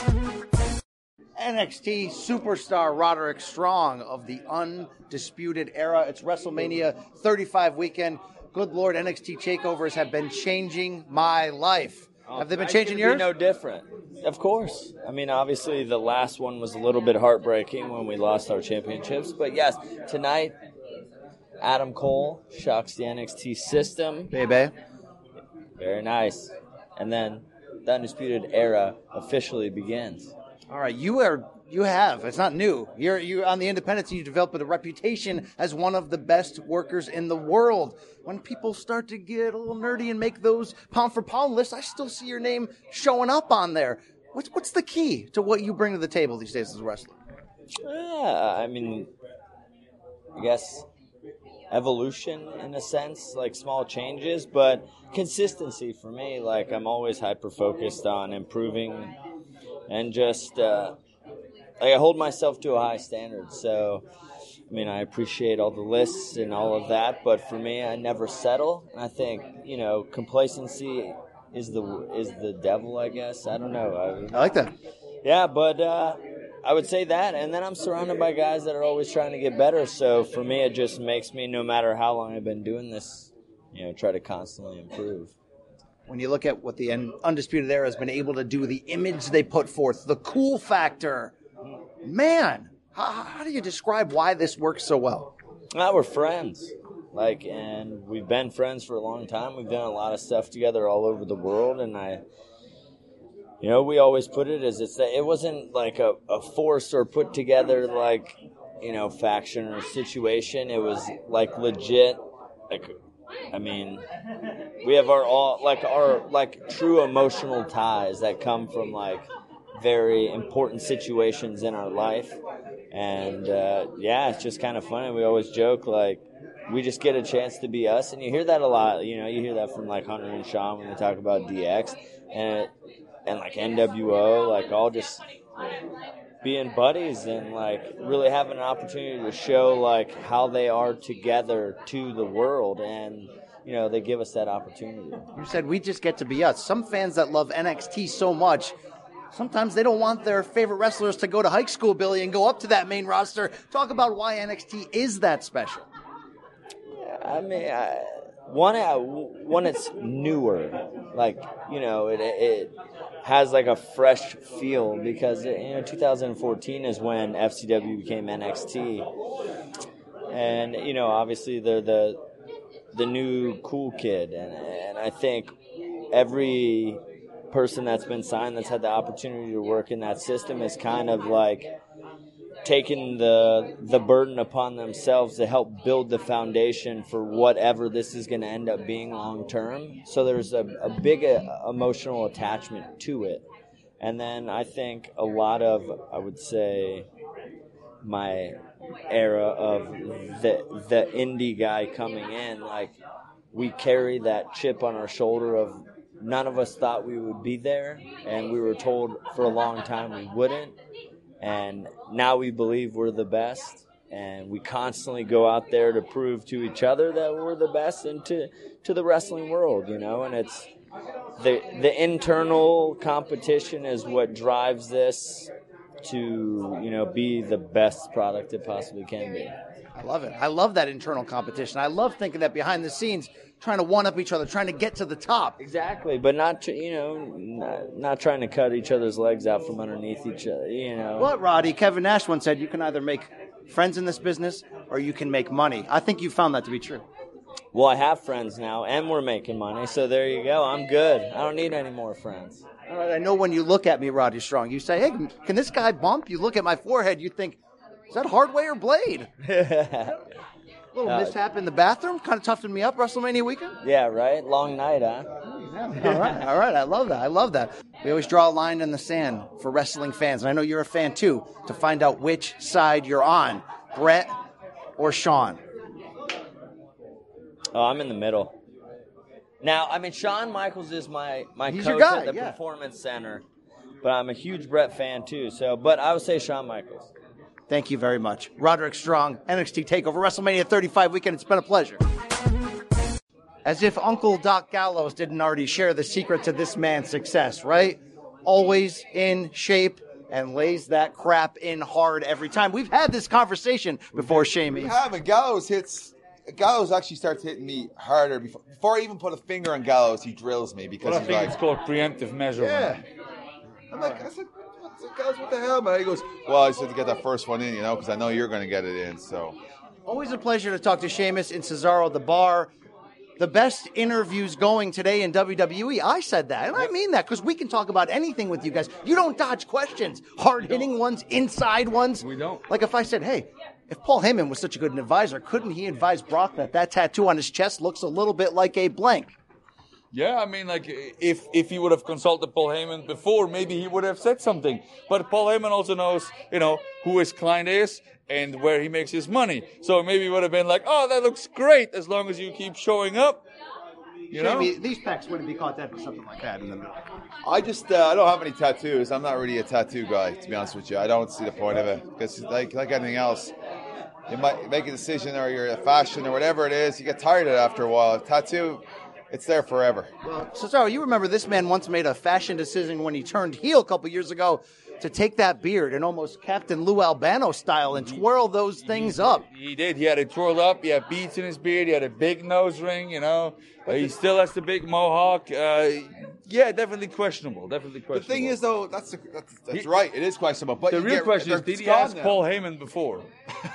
N X T superstar Roderick Strong of the Undisputed Era. It's WrestleMania thirty-five weekend. Good Lord, N X T takeovers have been changing my life. Have they been changing yours? No different. Of course. I mean, obviously, the last one was a little bit heartbreaking when we lost our championships. But yes, tonight, Adam Cole shocks the N X T system. Baby. Very nice. And then the Undisputed Era officially begins. All right, you are You have. It's not new. You're you on the independents. You developed a reputation as one of the best workers in the world. When people start to get a little nerdy and make those pound for pound lists, I still see your name showing up on there. What's what's the key to what you bring to the table these days as a wrestler? Yeah, I mean, I guess evolution in a sense, like small changes, but consistency for me. Like I'm always hyper focused on improving and just. Uh, Like I hold myself to a high standard, so I mean I appreciate all the lists and all of that, but for me I never settle. I think you know complacency is the is the devil, I guess. I don't know. I, I like that. Yeah, but uh, I would say that, and then I'm surrounded by guys that are always trying to get better. So for me, it just makes me, no matter how long I've been doing this, you know, try to constantly improve. When you look at what the Undisputed Era has been able to do, the image they put forth, the cool factor. Man, how, how do you describe why this works so well? Well, we're friends, like, and we've been friends for a long time. We've done a lot of stuff together all over the world, and I, you know, we always put it as it's. It wasn't like a, a forced or put together like, you know, faction or situation. It was like legit, like, I mean, we have our all like our like true emotional ties that come from like. Very important situations in our life, and uh, yeah, it's just kind of funny. We always joke like we just get a chance to be us, and you hear that a lot. You know, you hear that from like Hunter and Sean when they talk about D X and and like N W O, like all just being buddies and like really having an opportunity to show like how they are together to the world, and you know they give us that opportunity. You said we just get to be us. Some fans that love N X T so much. Sometimes they don't want their favorite wrestlers to go to high school, Billy, and go up to that main roster. Talk about why N X T is that special. I mean, I, one, I, one it's newer. Like, you know, it, it has like a fresh feel because, you know, two thousand fourteen is when F C W became N X T. And, you know, obviously they're the, the new cool kid. And, and I think every person that's been signed that's had the opportunity to work in that system is kind of like taking the the burden upon themselves to help build the foundation for whatever this is going to end up being long term. So there's a, a big uh, emotional attachment to it. And then I think a lot of, I would say, my era of the the indie guy coming in, like we carry that chip on our shoulder of none of us thought we would be there, and we were told for a long time we wouldn't. And now we believe we're the best, and we constantly go out there to prove to each other that we're the best and to, to the wrestling world, you know. And it's the the internal competition is what drives this to, you know, be the best product it possibly can be. I love it. I love that internal competition. I love thinking that behind the scenes, trying to one-up each other, trying to get to the top. Exactly, but not, to, you know, not, not trying to cut each other's legs out from underneath each other, you know. What, Roddy? Kevin Nash once said, you can either make friends in this business or you can make money. I think you found that to be true. Well, I have friends now, and we're making money, so there you go. I'm good. I don't need any more friends. All right, I know when you look at me, Roddy Strong, you say, hey, can this guy bump? You look at my forehead, you think, is that Hardway or Blade? A little uh, mishap in the bathroom, kind of toughened me up WrestleMania weekend. Yeah, right? Long night, huh? Yeah, all right, all right. I love that. I love that. We always draw a line in the sand for wrestling fans, and I know you're a fan too, to find out which side you're on, Brett or Shawn. Oh, I'm in the middle. Now, I mean, Shawn Michaels is my, my He's coach your guy, at the yeah. Performance Center, but I'm a huge Brett fan too. So, but I would say Shawn Michaels. Thank you very much. Roderick Strong, N X T TakeOver WrestleMania thirty-five weekend. It's been a pleasure. As if Uncle Doc Gallows didn't already share the secret to this man's success, right? Always in shape and lays that crap in hard every time. We've had this conversation before, Shamey. We haven't. Gallows hits... Gallows actually starts hitting me harder. Before, before I even put a finger on Gallows, he drills me because well, I he's think like... it's called preemptive measurement. Yeah. I'm like, I said, Gallows, what the hell, man? He goes, well, I said to get that first one in, you know, because I know you're going to get it in, so... Always a pleasure to talk to Sheamus in Cesaro at the bar. the best interviews going today in W W E. I said that, and I mean that, because we can talk about anything with you guys. You don't dodge questions. Hard-hitting ones, inside ones. We don't. Like if I said, hey, if Paul Heyman was such a good advisor, couldn't he advise Brock that that tattoo on his chest looks a little bit like a blank? Yeah, I mean, like, if if he would have consulted Paul Heyman before, maybe he would have said something. But Paul Heyman also knows, you know, who his client is and where he makes his money. So maybe he would have been like, oh, that looks great as long as you keep showing up. You know? Jamie, these pecs wouldn't be caught dead for something like that in the middle. I just, uh, I don't have any tattoos. I'm not really a tattoo guy, to be honest with you. I don't see the point of it. Because like, like anything else, you might make a decision or you're a fashion or whatever it is, you get tired of it after a while. Tattoo, it's there forever. Well, Cesaro, you remember this man once made a fashion decision when he turned heel a couple years ago to take that beard and almost Captain Lou Albano style and twirl those things up. He did. He had it twirled up. He had beads in his beard. He had a big nose ring, you know. Uh, he still has the big mohawk. Uh, yeah, definitely questionable. Definitely questionable. The thing is, though, that's that's, that's right. It is questionable. But the you real get, question is, did he gone ask now. Paul Heyman before?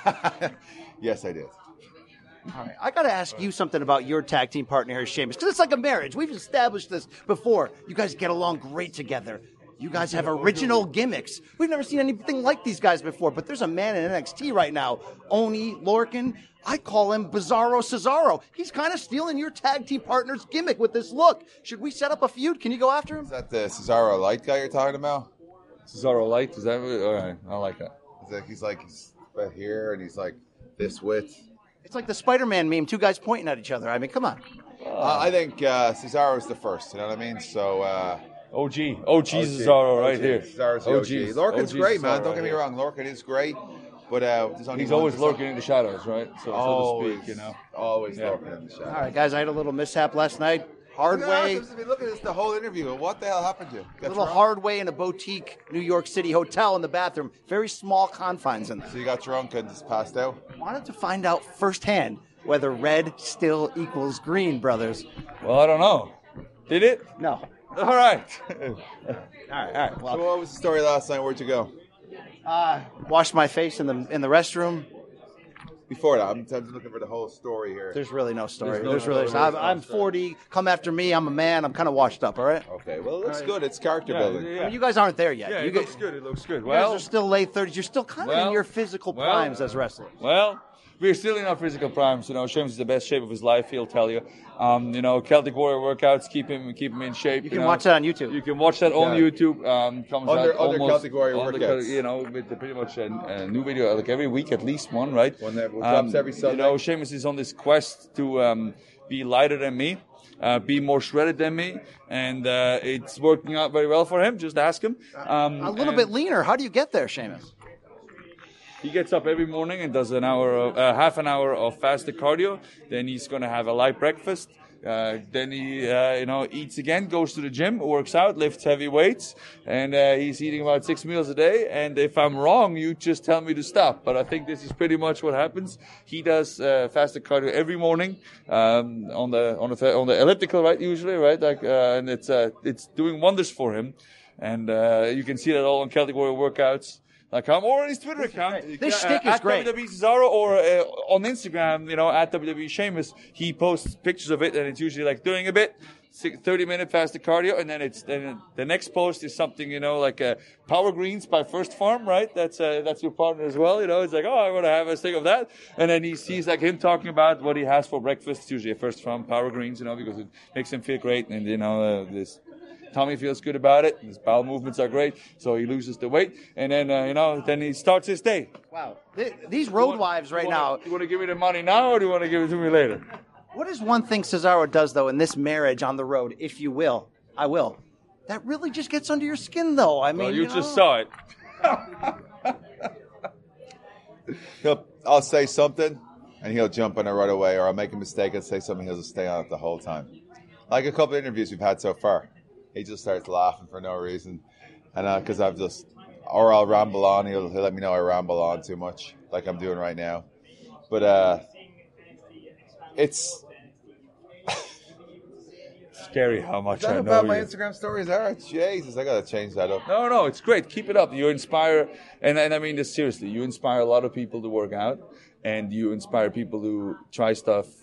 Yes, I did. All right, I got to ask you something about your tag team partner here, Sheamus, because it's like a marriage. We've established this before. You guys get along great together. You guys have original gimmicks. We've never seen anything like these guys before, but there's a man in N X T right now, Oni Lorcan. I call him Bizarro Cesaro. He's kind of stealing your tag team partner's gimmick with this look. Should we set up a feud? Can you go after him? Is that the Cesaro Light guy you're talking about? Cesaro Light? Is that what? All right, I like that. He's like, he's like, he's right here, and he's like this width. It's like the Spider-Man meme, two guys pointing at each other. I mean, come on. Uh, I think uh, Cesaro's the first, you know what I mean? So, uh... O G. O G Cesaro right here. Cesaro's the O G. Lorcan's great, man. Don't get me wrong. Lorcan is great. But uh, there's only he's one always Cesaro. lurking in the shadows, right? So, always, so to speak, you know. Always Yeah. lurking in the shadows. All right, guys, I had a little mishap last night. Hard Look way. at this. I mean, look at this, the whole interview. What the hell happened to you? A Got little drunk? hard way in a boutique New York City hotel in the bathroom. Very small confines in there. So you got drunk and just passed out? Wanted to find out firsthand whether red still equals green, brothers. Well, I don't know. Did it? No. All right. all right, all right. Well, So what was the story last night? Where'd you go? Uh, washed my face in the in the restroom. Before that, I'm, I'm just looking for the whole story here. There's really no story. There's no There's, really. story. I'm, I'm forty. Come after me. I'm a man. I'm kind of washed up. All right. Okay. Well, it looks good. It's character Yeah, building. yeah. I mean, you guys aren't there yet. Yeah, you it guys, looks good. It looks good. you guys Well, are still late thirties. You're still kind of well, in your physical well, primes as wrestlers. Well, we're still in our physical primes. You know, Sheamus is the best shape of his life. He'll tell you. Um, you know, Celtic Warrior workouts keep him keep him in shape. You You, can know. watch that on YouTube. You can watch that on Yeah. YouTube. Um, comes Under- out under almost Celtic Warrior under workouts. Cel- You know, with the, pretty much a, a new video like every week, at least one, right? One that drops every Sunday. You know, Sheamus is on this quest to um, be lighter than me. Uh, be more shredded than me, and uh, it's working out very well for him. Just ask him. Um, A little and- bit leaner. How do you get there, Sheamus? He gets up every morning and does an hour, of, uh, half an hour of fasted cardio. Then he's going to have a light breakfast. Uh, then he, uh, you know, eats again, goes to the gym, works out, lifts heavy weights, and uh, he's eating about six meals a day. And if I'm wrong, you just tell me to stop. But I think this is pretty much what happens. He does uh, fasted cardio every morning um, on the on the on the elliptical, right? Usually, right? Like, uh, and it's uh, it's doing wonders for him. And uh, you can see that all on Celtic Warrior workouts. Like I'm or on his Twitter account. This uh, shtick is at great. W W E Cesaro or uh, on Instagram, you know, at W W E Sheamus, he posts pictures of it, and it's usually like doing a bit, thirty minute fasted cardio, and then it's then the next post is something, you know, like uh, Power Greens by First Farm, right? That's uh, that's your partner as well, you know. It's like, oh, I want to have a stick of that, and then he sees like him talking about what he has for breakfast. It's usually a First Farm Power Greens, you know, because it makes him feel great, and you know uh, this. Tommy feels good about it. His bowel movements are great, so he loses the weight, and then uh, you know, then he starts his day. Wow. Th- These road wives right you now. wanna, You want to give me the money now, or do you want to give it to me later? What is one thing Cesaro does, though, in this marriage on the road, if you will? I will. That really just gets under your skin, though. I mean, Well, you, you just know. saw it. He'll, I'll say something, and he'll jump on it right away, or I'll make a mistake and say something, he'll just stay on it the whole time. Like a couple of interviews we've had so far. He just starts laughing for no reason. And because uh, I've just, or I'll ramble on, he'll, he'll let me know I ramble on too much, like I'm doing right now. But uh, it's... Scary how much Is that I know about you. my Instagram stories are? Jesus, I gotta change that up. No, no, it's great. Keep it up. You inspire, and, and I mean this seriously. You inspire a lot of people to work out, and you inspire people to try stuff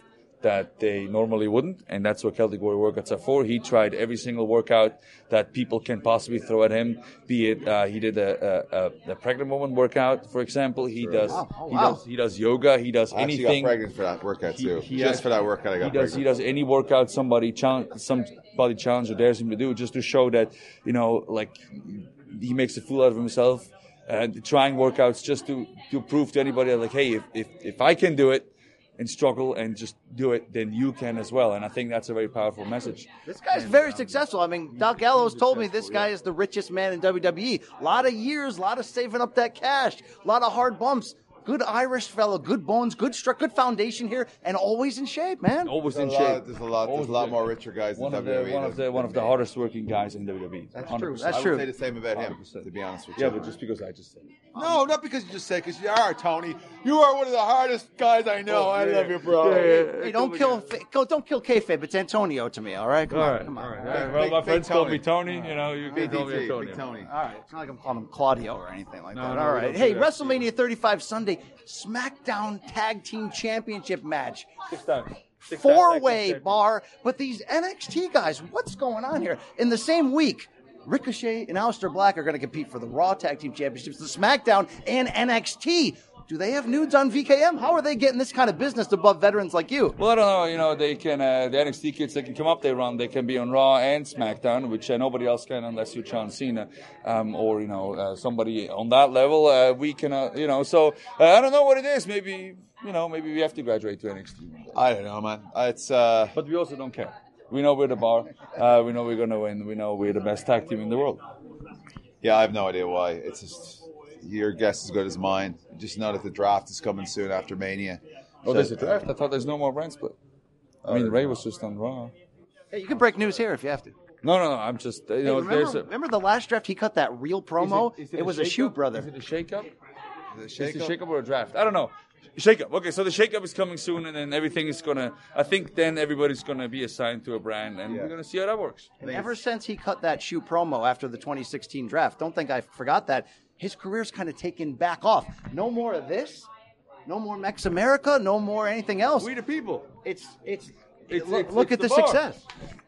that they normally wouldn't, and that's what Celtic Warrior workouts are for. He tried every single workout that people can possibly throw at him, be it uh, he did a, a, a pregnant woman workout, for example. He does Oh, oh, he wow. does he does yoga. He does I actually anything. got pregnant for that workout too. He- he Just actually- for that workout, I got he does. pregnant. He does any workout somebody challenge, somebody challenge or dares him to do, just to show that, you know, like he makes a fool out of himself, and trying workouts just to to prove to anybody that, like, hey, if if if I can do it and struggle and just do it, then you can as well. And I think that's a very powerful message. This guy's very successful. I mean, Doc Gallows told me this guy is the richest man in W W E. A lot of years, a lot of saving up that cash, a lot of hard bumps. Good Irish fellow, good bones, good struck, good foundation here, and always in shape, man. Always There's in a lot- shape. There's a lot. There's a lot more richer guys in One of W W E. the one of the one of the hardest working guys in W W E. That's one hundred true. percent. That's I true. would say the same about him, to be honest with you. Yeah, but just because I just said it. No, not because you just say, because you are, Tony. You are one of the hardest guys I know. I love you, bro. Hey, don't kill, go, don't kill kayfabe. It's Antonio to me. All right, come All on, right, come on. all right. All right. Well, my Big- friends Big call Tony. me Tony. You know, you can call me B D T, Antonio. Big Tony. All right, it's not like I'm calling him Claudio or anything like No, that. no, All we right. don't Hey, do that. WrestleMania thirty-five Sunday SmackDown Tag Team Championship match. Six times. Six times Four-way tag team bar, but these N X T guys, what's going on here? In the same week, Ricochet and Aleister Black are going to compete for the Raw Tag Team Championships, the SmackDown, and N X T. Do they have nudes on V K M? How are they getting this kind of business above veterans like you? Well, I don't know. You know, they can uh, the N X T kids. They can come up. They run. They can be on Raw and SmackDown, which uh, nobody else can unless you're John Cena um, or you know uh, somebody on that level. Uh, we can, uh, you know. So uh, I don't know what it is. Maybe you know. Maybe we have to graduate to N X T. I don't know, man. Uh, It's uh, But we also don't care. We know we're the bar. Uh, we know we're gonna win. We know we're the best tag team in the world. yeah, I have no idea why. It's just your guess is as good as mine. Just know that the draft is coming soon after Mania. Oh, there's a draft. I thought there's no more brand split. I mean, Ray was just on Raw. Hey, you can break news here if you have to. No, no, no. I'm just you Hey, know. remember, there's a. remember the last draft? He cut that real promo. Is it a was a shake-up? shoot, brother. Is it a shake-up? The Is it a shake-up or a draft? I don't know. Shake-up. Okay, so the shake-up is coming soon, and then everything is gonna. I think then everybody's gonna be assigned to a brand, and we're gonna see how that works. And ever since he cut that shoe promo after the twenty sixteen draft, don't think I forgot that, his career's kind of taken back off. No more of this. No more Mex America. No more anything else. We the people. It's it's. It's- look it's- look it's at the, the bar. success.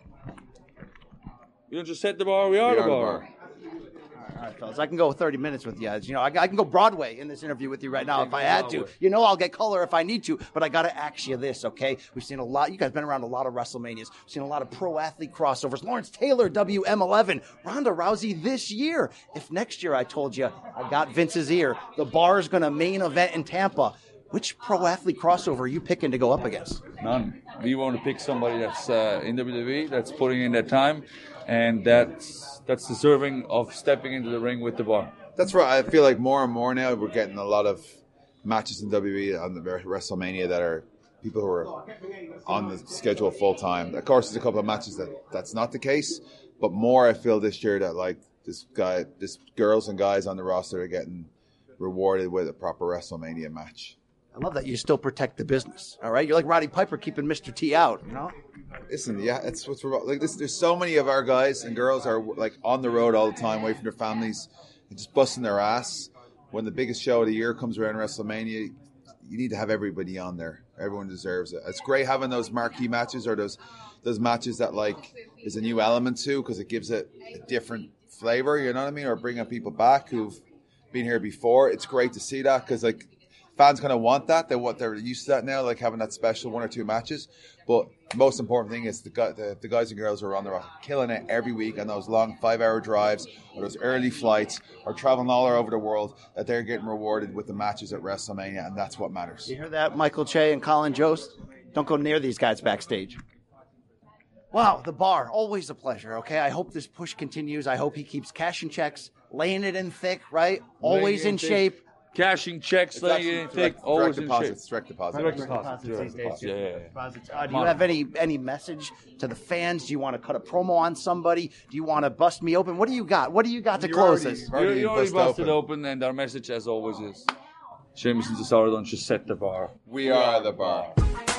You don't just set the bar. We are We the are the bar. bar. All right, fellas, I can go thirty minutes with you. You know, I, I can go Broadway in this interview with you right now if I had to. Broadway. You know, I'll get color if I need to, but I got to ask you this, okay? We've seen a lot. You guys been around a lot of WrestleManias. We've seen a lot of pro athlete crossovers. Lawrence Taylor, W M eleven. Ronda Rousey this year. If next year I told you I got Vince's ear, the bar's going to main event in Tampa, which pro athlete crossover are you picking to go up against? None. We want to pick somebody that's uh, in W W E, that's putting in that time, and that's that's deserving of stepping into the ring with the bar. That's right. I feel like more and more now we're getting a lot of matches in W W E on the WrestleMania that are people who are on the schedule full time. Of course, there's a couple of matches that that's not the case, but more I feel this year that like this guy, this girls and guys on the roster are getting rewarded with a proper WrestleMania match. I love that you still protect the business. All right, you're like Roddy Piper keeping Mister T out. You know. Listen, yeah, it's what's like. This, there's so many of our guys and girls are like on the road all the time, away from their families, and just busting their ass. When the biggest show of the year comes around, WrestleMania, you need to have everybody on there. Everyone deserves it. It's great having those marquee matches or those those matches that like is a new element to because it gives it a different flavor. You know what I mean? Or bringing people back who've been here before. It's great to see that because like. Fans kind of want that. They what they're used to that now, like having that special one or two matches. But most important thing is the the, the guys and girls who are on the road killing it every week on those long five-hour drives or those early flights or traveling all over the world. That they're getting rewarded with the matches at WrestleMania, and that's what matters. You hear that, Michael Che and Colin Jost? Don't go near these guys backstage. Wow, the bar, always a pleasure, okay? I hope this push continues. I hope he keeps cashing checks, laying it in thick, right? Always Laying in it thick. shape. Cashing checks, It's laying actually it in thick, direct- always direct in deposits, shape. direct deposit. Direct Direct deposits. deposits Direct these days, deposits. too. Yeah, yeah, yeah. Deposits. Uh, do you have any any message to the fans? Do you want to cut a promo on somebody? Do you want to bust me open? What do you got? What do you got to You're close already- this? You, you already bust busted open. open, and our message, as always, is Sheamus and Cesaro don't just set the bar. We are the bar.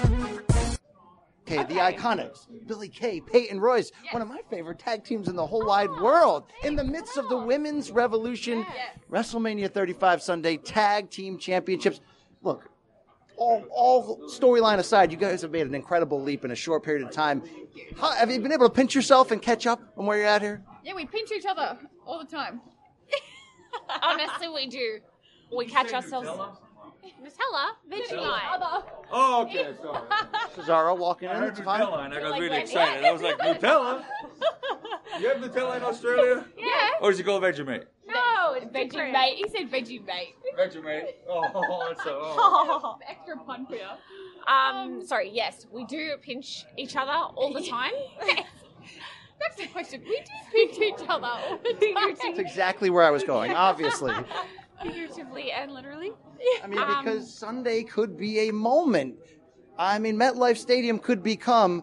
Okay, the Iconics, Billy Kay, Peyton Royce, one of my favorite tag teams in the whole wide world. In the midst of the women's revolution, WrestleMania thirty-five Sunday Tag Team Championships. Look, all, all storyline aside, you guys have made an incredible leap in a short period of time. How, have you been able to pinch yourself and catch up on where you're at here? Yeah, we pinch each other all the time. Honestly, we do. We catch ourselves. Nutella, Vegemite. Oh, okay, sorry. Cesaro walking in. I heard It's fine. Nutella and I got really excited. I was like, Nutella? You have Nutella in Australia? Yeah. Or is it called Vegemite? No, it's Vegemite. He said Vegemite. Vegemite. Oh, it's so. Oh. Extra pun for you. Um, sorry, yes, we do pinch each other all the time. That's the question. We do pinch each other all the time. That's exactly where I was going, obviously. Figuratively and literally. I mean, because Sunday could be a moment. I mean, MetLife Stadium could become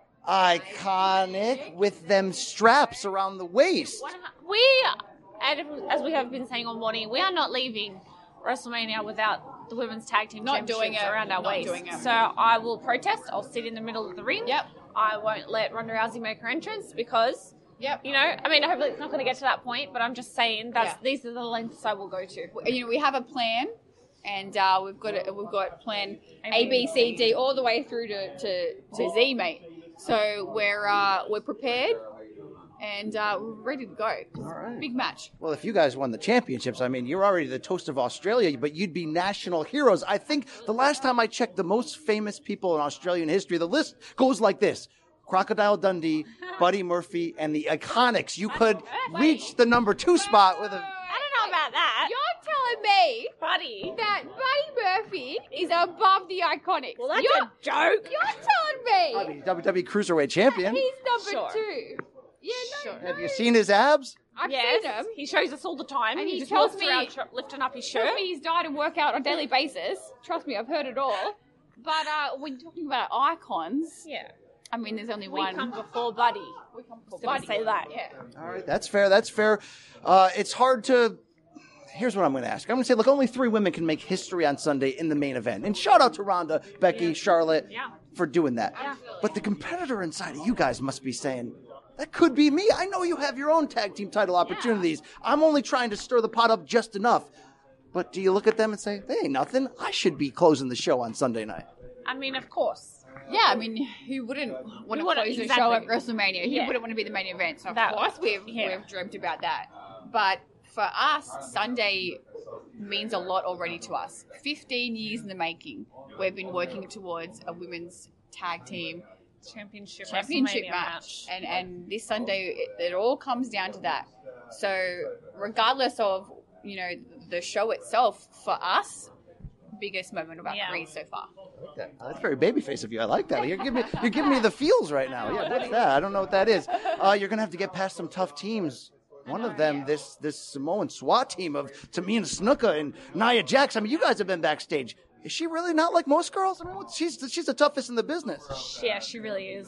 iconic with them straps around the waist. We, as we have been saying all morning, we are not leaving WrestleMania without the women's tag team Not doing championships it. around our Not waist. doing it. So I will protest. I'll sit in the middle of the ring. Yep. I won't let Ronda Rousey make her entrance because, yep. you know, I mean, hopefully it's not going to get to that point, but I'm just saying that Yeah. these are the lengths I will go to. You know, we have a plan, and uh, we've got a, we've got plan A, B, C, D, all the way through to, to, to Z, mate. So we're uh, we're prepared, and uh, we're ready to go. All right. Big match. Well, if you guys won the championships, I mean, you're already the toast of Australia, but you'd be national heroes. I think the last time I checked the most famous people in Australian history, the list goes like this. Crocodile Dundee, Buddy Murphy, and the Iconics. You could reach the number two spot with a... I don't know about that. You're telling me, Buddy, that Buddy Murphy is above the Iconics. Well, that's you're, a joke. You're telling me I mean, W W E Cruiserweight Champion. he's number Sure. two. Yeah, no, Sure. no. Have you seen his abs? I've yes, seen him. he shows us all the time. And he, he just tells walks me- around tr- lifting up his shirt. Trust me, he's died and work out on a daily basis. Trust me, I've heard it all. But uh, when you're talking about icons, Yeah. I mean, there's only We one. come before Buddy. We come before Just gonna Buddy. say that. Yeah. All right, that's fair. That's fair. Uh, it's hard to... Here's what I'm going to ask. I'm going to say, look, only three women can make history on Sunday in the main event. And shout out to Ronda, Becky, Charlotte Yeah. for doing that. Yeah. But the competitor inside of you guys must be saying, that could be me. I know you have your own tag team title opportunities. I'm only trying to stir the pot up just enough. But do you look at them and say, they ain't nothing. I should be closing the show on Sunday night. I mean, of course. Yeah, I mean, who wouldn't want to wouldn't- close the exactly. show at WrestleMania? Who Yeah. wouldn't want to be the main event? So, of That- course, we've, yeah. we've dreamt about that. But for us, Sunday means a lot already to us. fifteen years in the making. We've been working towards a women's tag team Championship, championship WrestleMania match. And, and this Sunday, it, it all comes down to that. So, regardless of, you know, the show itself, for us, biggest moment of our Yeah. career so far. That- That's very babyface of you. I like that. You're giving me, you're giving me the feels right now. Yeah, what's that? I don't know what that is. Uh, you're going to have to get past some tough teams. One of them, this this Samoan SWAT team of Tamina Snuka and Nia Jax. I mean, you guys have been backstage. Is she really not like most girls? I mean, what- she's she's the toughest in the business. Yeah, she really is.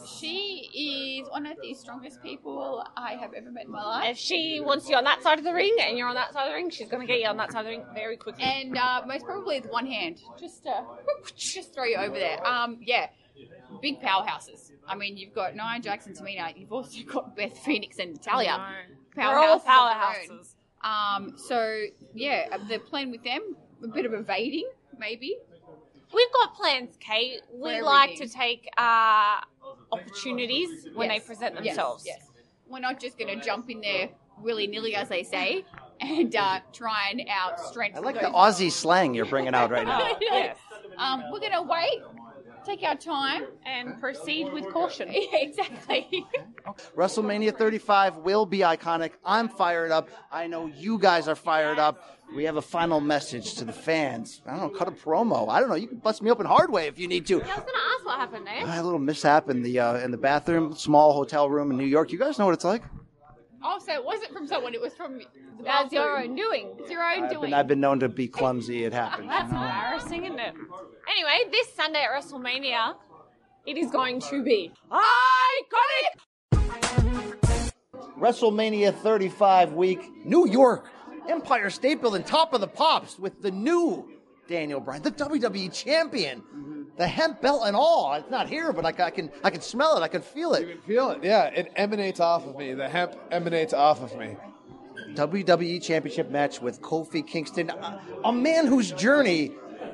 She is one of the strongest people I have ever met in my life. If she wants you on that side of the ring and you're on that side of the ring, she's going to get you on that side of the ring very quickly. And uh, most probably with one hand, just uh, just throw you over there. Um, yeah, big powerhouses. I mean, you've got Nia Jax and Tamina. You've also got Beth Phoenix and Natalia. We're all Powerhouses of their own. powerhouses. Um, so yeah, the plan with them, a bit of evading, maybe. We've got plans, Kate. We For like to everything. take uh, opportunities when Yes, they present yes, themselves. Yes, we're not just going to jump in there willy-nilly, as they say, and uh, try and outstrength. I like the Aussie slang you're bringing out right now. Yes. Um, we're going to wait, take our time, And proceed with caution. exactly. WrestleMania thirty-five will be iconic. I'm fired up. I know you guys are fired up. We have a final message to the fans. I don't know, cut a promo. I don't know. You can bust me open hard way if you need to. I was going to ask what happened there. I had a little mishap in the uh, in the bathroom, small hotel room in New York. You guys know what it's like. Oh, so it wasn't from someone; it was from the That's your bathroom. own doing. It's your own I've doing. been, I've been known to be clumsy. It happens. That's embarrassing, isn't it? Anyway, this Sunday at WrestleMania, it is going to be iconic. WrestleMania thirty-five week, New York, Empire State Building, top of the pops with the new Daniel Bryan, the W W E champion, the hemp belt and all. It's not here, but I, ca- I can I can smell it. I can feel it. You can feel it. Yeah, it emanates off of me. The hemp emanates off of me. W W E Championship match with Kofi Kingston, a, a man whose journey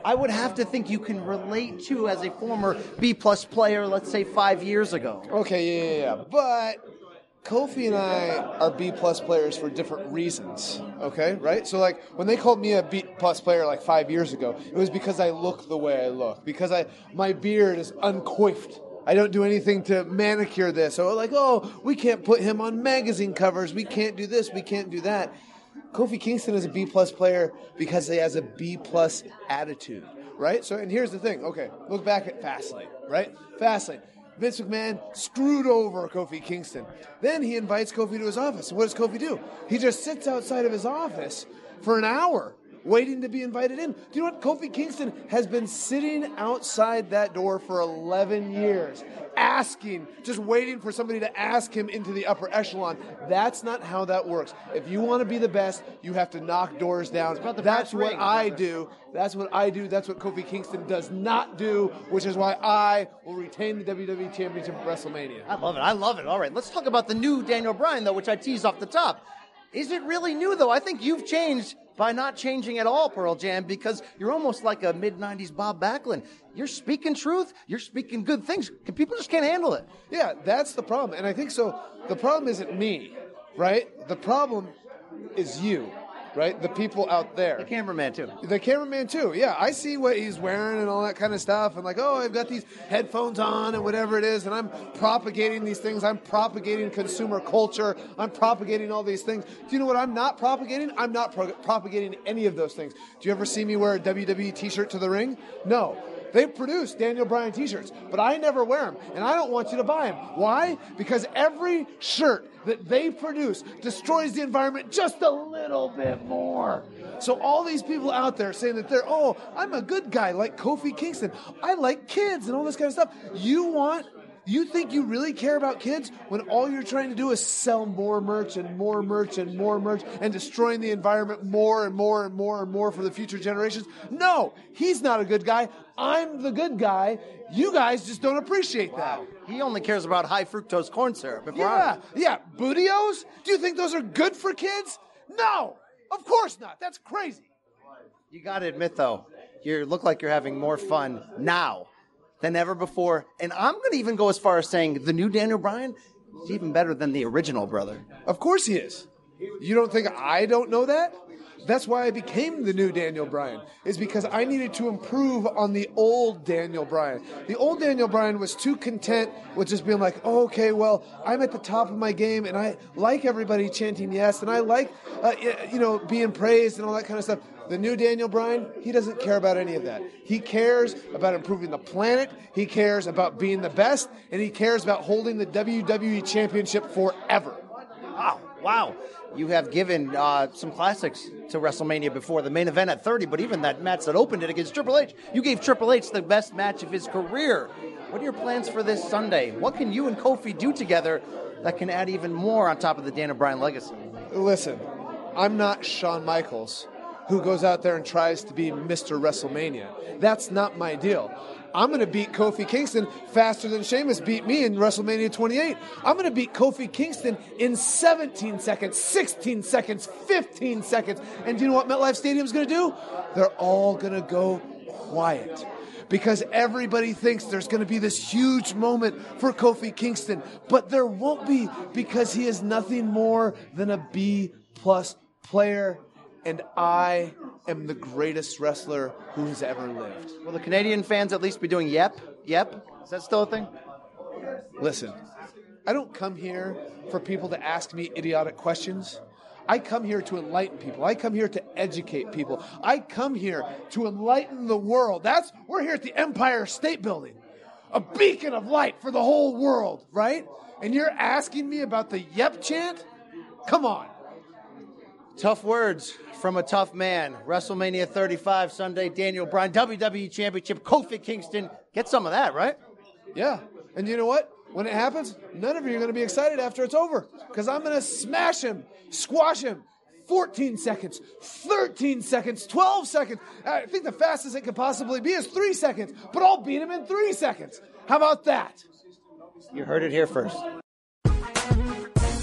I would have to think you can relate to as a former B-plus player, let's say five years ago. Okay, yeah, yeah, yeah. But Kofi and I are B-plus players for different reasons, okay, right? So, like, when they called me a B-plus player like five years ago, it was because I look the way I look, because I my beard is uncoiffed. I don't do anything to manicure this. So, like, oh, we can't put him on magazine covers. We can't do this. We can't do that. Kofi Kingston is a B-plus player because he has a B-plus attitude, right? So, and here's the thing. Okay, look back at Fastlane, right? Fastlane. Vince McMahon screwed over Kofi Kingston. Then he invites Kofi to his office. And what does Kofi do? He just sits outside of his office for an hour waiting to be invited in. Do you know what? Kofi Kingston has been sitting outside that door for eleven years, asking, just waiting for somebody to ask him into the upper echelon. That's not how that works. If you want to be the best, you have to knock doors down. That's what I do. That's what I do. That's what Kofi Kingston does not do, which is why I will retain the W W E Championship at WrestleMania. I love it. I love it. All right, let's talk about the new Daniel Bryan, though, which I teased off the top. Is it really new, though? I think you've changed by not changing at all, Pearl Jam, because you're almost like a mid nineties Bob Backlund. You're speaking truth. You're speaking good things. People just can't handle it. Yeah, that's the problem. And I think so. The problem isn't me, right? The problem is you, right? The people out there. The cameraman, too. The cameraman, too. Yeah, I see what he's wearing and all that kind of stuff. And like, oh, I've got these headphones on and whatever it is, and I'm propagating these things. I'm propagating consumer culture. I'm propagating all these things. Do you know what I'm not propagating? I'm not pro- propagating any of those things. Do you ever see me wear a W W E t-shirt to the ring? No. They produce Daniel Bryan t-shirts, but I never wear them, and I don't want you to buy them. Why? Because every shirt that they produce destroys the environment just a little bit more. So all these people out there saying that they're, oh, I'm a good guy like Kofi Kingston. I like kids and all this kind of stuff. You want... You think you really care about kids when all you're trying to do is sell more merch and more merch and more merch and destroying the environment more and more and more and more for the future generations? No, he's not a good guy. I'm the good guy. You guys just don't appreciate that. Wow. He only cares about high fructose corn syrup. If yeah, yeah. Bootios? Do you think those are good for kids? No, of course not. That's crazy. You got to admit, though, you look like you're having more fun now than ever before. And I'm going to even go as far as saying the new Daniel Bryan is even better than the original, brother. Of course he is. You don't think I don't know that? That's why I became the new Daniel Bryan, is because I needed to improve on the old Daniel Bryan. The old Daniel Bryan was too content with just being like, oh, okay, well, I'm at the top of my game, and I like everybody chanting yes, and I like, uh, you know, being praised and all that kind of stuff. The new Daniel Bryan, he doesn't care about any of that. He cares about improving the planet, he cares about being the best, and he cares about holding the W W E Championship forever. Wow, wow. You have given uh, some classics to WrestleMania before, the main event at thirty, but even that match that opened it against Triple H, you gave Triple H the best match of his career. What are your plans for this Sunday? What can you and Kofi do together that can add even more on top of the Daniel Bryan legacy? Listen, I'm not Shawn Michaels, who goes out there and tries to be Mister WrestleMania. That's not my deal. I'm going to beat Kofi Kingston faster than Sheamus beat me in WrestleMania twenty-eight. I'm going to beat Kofi Kingston in seventeen seconds, sixteen seconds, fifteen seconds. And do you know what MetLife Stadium's going to do? They're all going to go quiet, because everybody thinks there's going to be this huge moment for Kofi Kingston, but there won't be, because he is nothing more than a B-plus player. And I am the greatest wrestler who has ever lived. Will the Canadian fans at least be doing yep? Yep? Is that still a thing? Listen, I don't come here for people to ask me idiotic questions. I come here to enlighten people. I come here to educate people. I come here to enlighten the world. That's, we're here at the Empire State Building, a beacon of light for the whole world, right? And you're asking me about the yep chant? Come on. Tough words from a tough man. WrestleMania thirty-five Sunday, Daniel Bryan, W W E Championship, Kofi Kingston. Get some of that, right? Yeah. And you know what? When it happens, none of you are going to be excited after it's over, because I'm going to smash him, squash him. fourteen seconds, thirteen seconds, twelve seconds. I think the fastest it could possibly be is three seconds, but I'll beat him in three seconds. How about that? You heard it here first.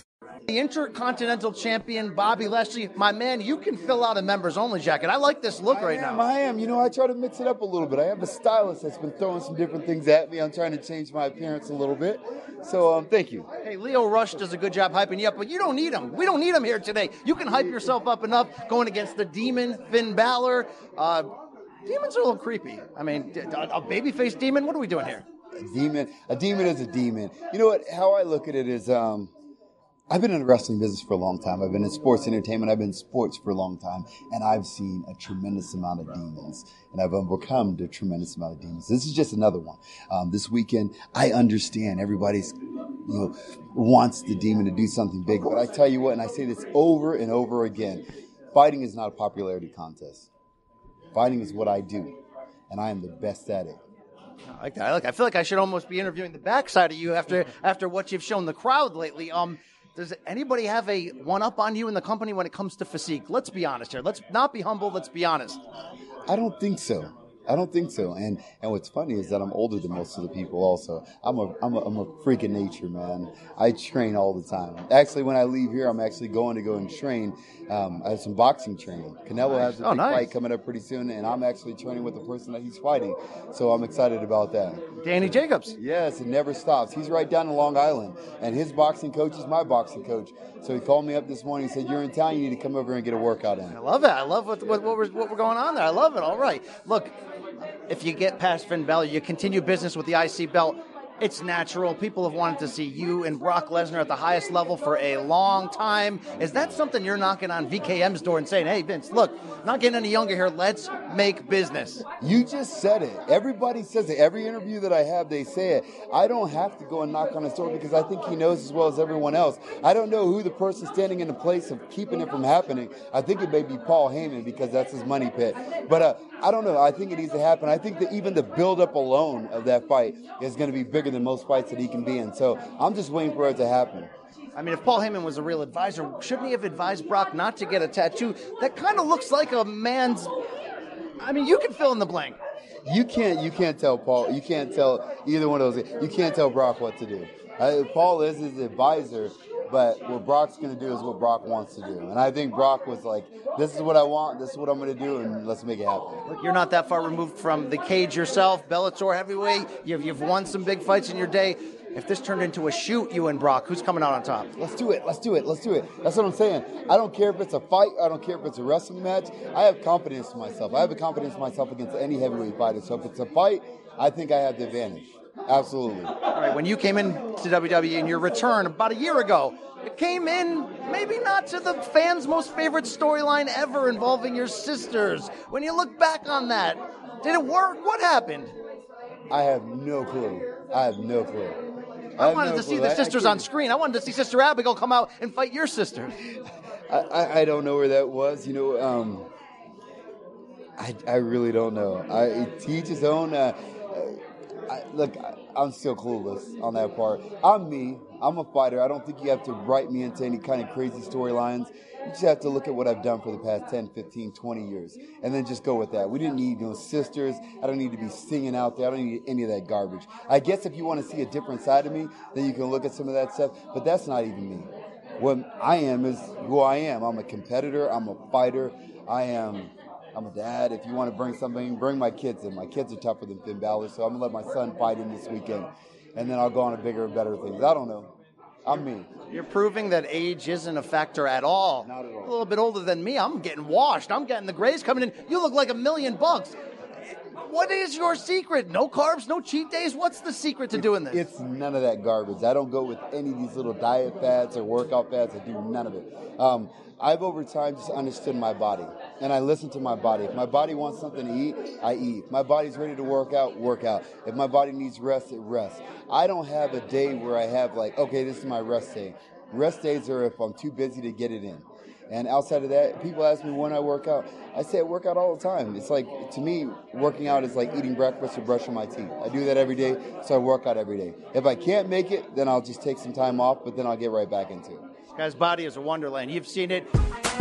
The Intercontinental Champion, Bobby Lashley, my man, you can fill out a members only jacket. I like this look I right am, now. I am. You know, I try to mix it up a little bit. I have a stylist that's been throwing some different things at me. I'm trying to change my appearance a little bit. So, um, thank you. Hey, Leo Rush does a good job hyping you up, but you don't need him. We don't need him here today. You can hype yourself up enough going against the Demon, Finn Balor. Uh, demons are a little creepy. I mean, a, a babyface demon? What are we doing here? A demon, a demon is a demon. You know what? How I look at it is, um, I've been in the wrestling business for a long time. I've been in sports entertainment. I've been in sports for a long time. And I've seen a tremendous amount of demons. And I've overcome a tremendous amount of demons. This is just another one. Um, this weekend, I understand everybody's, you know, wants the demon to do something big. But I tell you what, and I say this over and over again, fighting is not a popularity contest. Fighting is what I do. And I am the best at it. I like that. I like. I feel like I should almost be interviewing the backside of you after after what you've shown the crowd lately. Um, does anybody have a one-up on you in the company when it comes to physique? Let's be honest here. Let's not be humble. Let's be honest. I don't think so. I don't think so. And and what's funny is that I'm older than most of the people also. I'm a, I'm a, I'm a freak of nature, man. I train all the time. Actually, when I leave here, I'm actually going to go and train. Um, I have some boxing training. Canelo Nice. has a Oh, big nice. fight coming up pretty soon, and I'm actually training with the person that he's fighting. So I'm excited about that. Danny Jacobs. Yes, it never stops. He's right down in Long Island, and his boxing coach is my boxing coach. So he called me up this morning and said, "You're in town. You need to come over and get a workout in." I love it. I love what what, what, we're, what we're going on there. I love it. All right. Look, if you get past Finn Balor, you continue business with the I C belt. It's natural. People have wanted to see you and Brock Lesnar at the highest level for a long time. Is that something you're knocking on V K M's door and saying, hey, Vince, look, not getting any younger here. Let's make business. You just said it. Everybody says it. Every interview that I have, they say it. I don't have to go and knock on his door because I think he knows as well as everyone else. I don't know who the person standing in the place of keeping it from happening. I think it may be Paul Heyman because that's his money pit. But uh, I don't know. I think it needs to happen. I think that even the build-up alone of that fight is going to be bigger than most fights that he can be in. So I'm just waiting for it to happen. I mean, if Paul Heyman was a real advisor, shouldn't he have advised Brock not to get a tattoo? That kind of looks like a man's... I mean, you can fill in the blank. You can't. You can't tell Paul. You can't tell either one of those. You can't tell Brock what to do. Uh, Paul is his advisor, but what Brock's going to do is what Brock wants to do. And I think Brock was like, "This is what I want. This is what I'm going to do, and let's make it happen." Look, you're not that far removed from the cage yourself, Bellator heavyweight. You've you've won some big fights in your day. If this turned into a shoot, you and Brock, who's coming out on top? Let's do it. Let's do it. Let's do it. That's what I'm saying. I don't care if it's a fight. I don't care if it's a wrestling match. I have confidence in myself. I have a confidence in myself against any heavyweight fighter. So if it's a fight, I think I have the advantage. Absolutely. All right, when you came in to W W E in your return about a year ago, it came in maybe not to the fans' most favorite storyline ever involving your sisters. When you look back on that, did it work? What happened? I have no clue. I have no clue. I, have wanted no to see clue. the I- sisters I on screen. I wanted to see Sister Abigail come out and fight your sister. I, I, I don't know where that was. You know, um, I, I really don't know. I to each his own. Uh, I, look, I, I'm still clueless on that part. I'm me. I'm a fighter. I don't think you have to write me into any kind of crazy storylines. You just have to look at what I've done for the past ten, fifteen, twenty years and then just go with that. We didn't need no sisters. I don't need to be singing out there. I don't need any of that garbage. I guess if you want to see a different side of me, then you can look at some of that stuff, but that's not even me. What I am is who I am. I'm a competitor. I'm a fighter. I am... I'm a dad. If you want to bring something, bring my kids in. My kids are tougher than Finn Balor, so I'm going to let my son fight him this weekend. And then I'll go on to bigger and better things. I don't know. I'm me. You're proving that age isn't a factor at all. Not at all. A little bit older than me. I'm getting washed. I'm getting the grays coming in. You look like a million bucks. What is your secret? No carbs, no cheat days? What's the secret to doing this? It's none of that garbage. I don't go with any of these little diet fads or workout fads. I do none of it. Um, I've over time just understood my body, and I listen to my body. If my body wants something to eat, I eat. If my body's ready to work out, work out. If my body needs rest, it rests. I don't have a day where I have like, okay, this is my rest day. Rest days are if I'm too busy to get it in. And outside of that, people ask me when I work out. I say I work out all the time. It's like, to me, working out is like eating breakfast or brushing my teeth. I do that every day, so I work out every day. If I can't make it, then I'll just take some time off, but then I'll get right back into it. This guy's body is a wonderland. You've seen it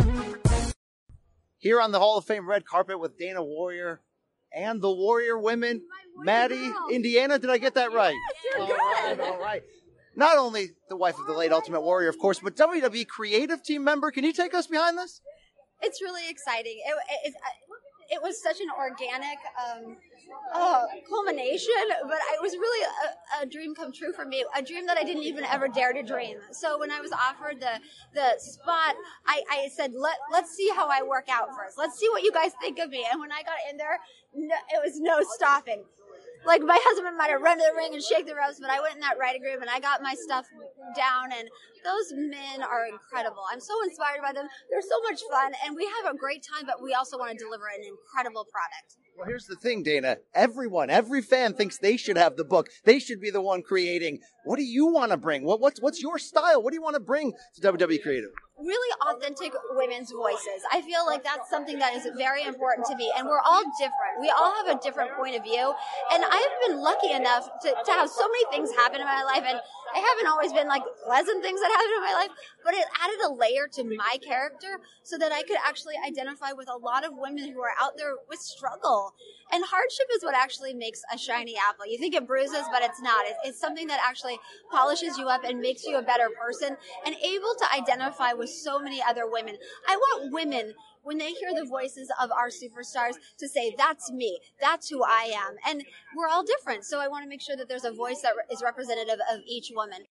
here on the Hall of Fame red carpet with Dana Warrior and the Warrior women. Maddie, Indiana, did I get that right? Yes, you're all good. Right, all right. not only the wife of the late Ultimate Warrior, of course, but W W E creative team member. Can you take us behind this? It's really exciting. It, it, it was such an organic um, uh, culmination, but it was really a, a dream come true for me, a dream that I didn't even ever dare to dream. So when I was offered the the spot, I, I said, Let, let's see how I work out first. Let's see what you guys think of me. And when I got in there, no, it was no stopping. Like, my husband might have run to the ring and shake the ropes, but I went in that writing room and I got my stuff down, and those men are incredible. I'm so inspired by them. They're so much fun, and we have a great time, but we also want to deliver an incredible product. Well, here's the thing, Dana. Everyone, every fan thinks they should have the book. They should be the one creating. What do you want to bring? What, what's, what's your style? What do you want to bring to W W E Creative? Really authentic women's voices. I feel like that's something that is very important to me, and we're all different. We all have a different point of view, and I've been lucky enough to, to have so many things happen in my life, and they haven't always been like pleasant things that happen in my life, but it added a layer to my character so that I could actually identify with a lot of women who are out there with struggle. And hardship is what actually makes a shiny apple. You think it bruises, but it's not. It's, it's something that actually polishes you up and makes you a better person and able to identify with so many other women. I want women, when they hear the voices of our superstars, to say, that's me, that's who I am. And we're all different, so I want to make sure that there's a voice that is representative of each woman.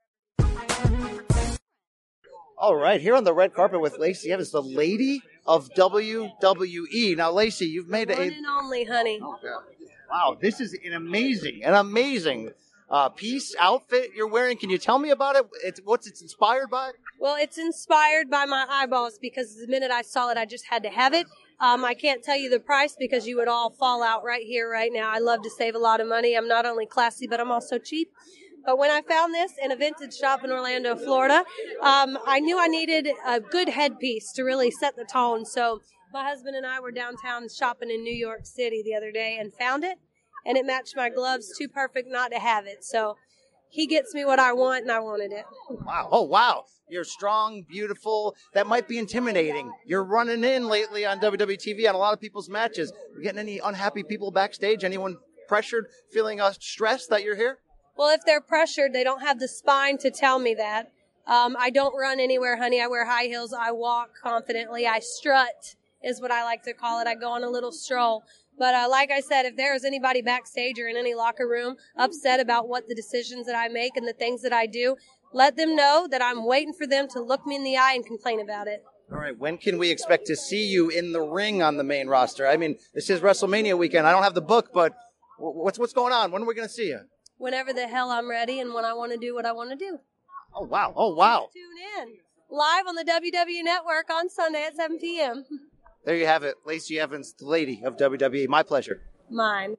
All right, here on the red carpet with Lacey Evans, the lady of W W E. Now, Lacey, you've made a... One and only, honey. Wow, this is an amazing, an amazing uh, piece, outfit you're wearing. Can you tell me about it? It's, what's it's inspired by? Well, it's inspired by my eyeballs because the minute I saw it, I just had to have it. Um, I can't tell you the price because you would all fall out right here, right now. I love to save a lot of money. I'm not only classy, but I'm also cheap. But when I found this in a vintage shop in Orlando, Florida, um, I knew I needed a good headpiece to really set the tone. So my husband and I were downtown shopping in New York City the other day and found it, and it matched my gloves too perfect not to have it. So he gets me what I want, and I wanted it. Wow. Oh, wow. You're strong, beautiful. That might be intimidating. You're running in lately on W W E T V on a lot of people's matches. You getting any unhappy people backstage? Anyone pressured, feeling uh, stressed that you're here? Well, if they're pressured, they don't have the spine to tell me that. Um, I don't run anywhere, honey. I wear high heels. I walk confidently. I strut is what I like to call it. I go on a little stroll. But uh, like I said, if there is anybody backstage or in any locker room upset about what the decisions that I make and the things that I do, let them know that I'm waiting for them to look me in the eye and complain about it. All right, when can we expect to see you in the ring on the main roster? I mean, this is WrestleMania weekend. I don't have the book, but what's what's going on? When are we going to see you? Whenever the hell I'm ready and when I want to do what I want to do. Oh, wow. Oh, wow. Tune in. Live on the W W E Network on Sunday at seven p.m. There you have it. Lacey Evans, the lady of W W E. My pleasure. Mine.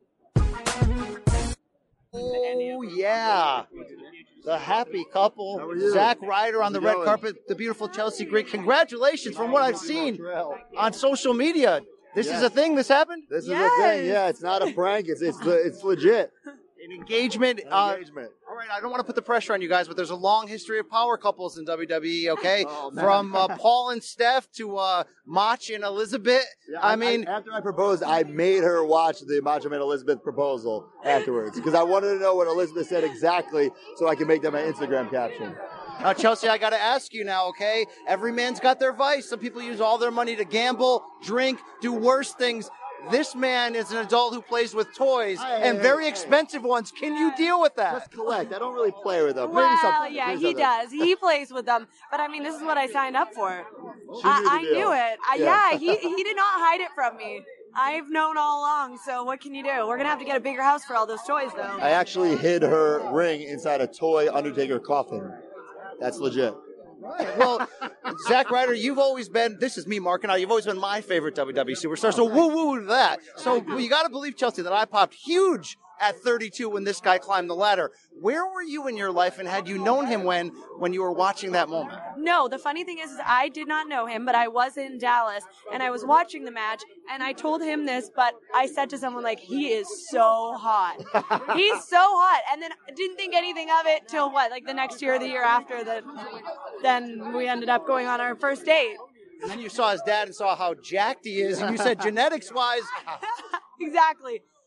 Oh, yeah. The happy couple. Zack Ryder on the red carpet. The beautiful Chelsea Green. Congratulations from what I've seen on social media. This yes. is a thing? This happened? This is yes. a thing, yeah. It's not a prank. It's it's it's legit. An engagement. An uh, engagement. All right, I don't want to put the pressure on you guys, but there's a long history of power couples in W W E, okay? Oh, From uh, Paul and Steph to uh, Mach and Elizabeth. Yeah, I, I mean... I, after I proposed, I made her watch the Macho Man Elizabeth proposal afterwards because I wanted to know what Elizabeth said exactly so I could make that my Instagram caption. Now, Chelsea, I got to ask you now, okay? Every man's got their vice. Some people use all their money to gamble, drink, do worse things. This man is an adult who plays with toys hey, and hey, very hey. expensive ones. Can you deal with that? Just collect. I don't really play with them. Well, Maybe sometimes. yeah, Maybe he sometimes. does. He plays with them. But I mean, this is what I signed up for. She I, knew the I deal. knew it. I, Yeah. yeah, he he did not hide it from me. I've known all along. So what can you do? We're gonna have to get a bigger house for all those toys, though. I actually hid her ring inside a toy Undertaker coffin. That's legit. Right. Well, Zack Ryder, you've always been, this is me marking out, you've always been my favorite W W E superstar, so woo-woo to that. So you got to believe, Chelsea, that I popped huge at thirty-two when this guy climbed the ladder. Where were you in your life, and had you known him when when you were watching that moment? No, the funny thing is, is I did not know him, but I was in Dallas, and I was watching the match, and I told him this, but I said to someone, like, he is so hot. He's so hot. And then didn't think anything of it till, what, like the next year or the year after that. Then we ended up going on our first date. And then you saw his dad and saw how jacked he is, and you said genetics-wise. Exactly.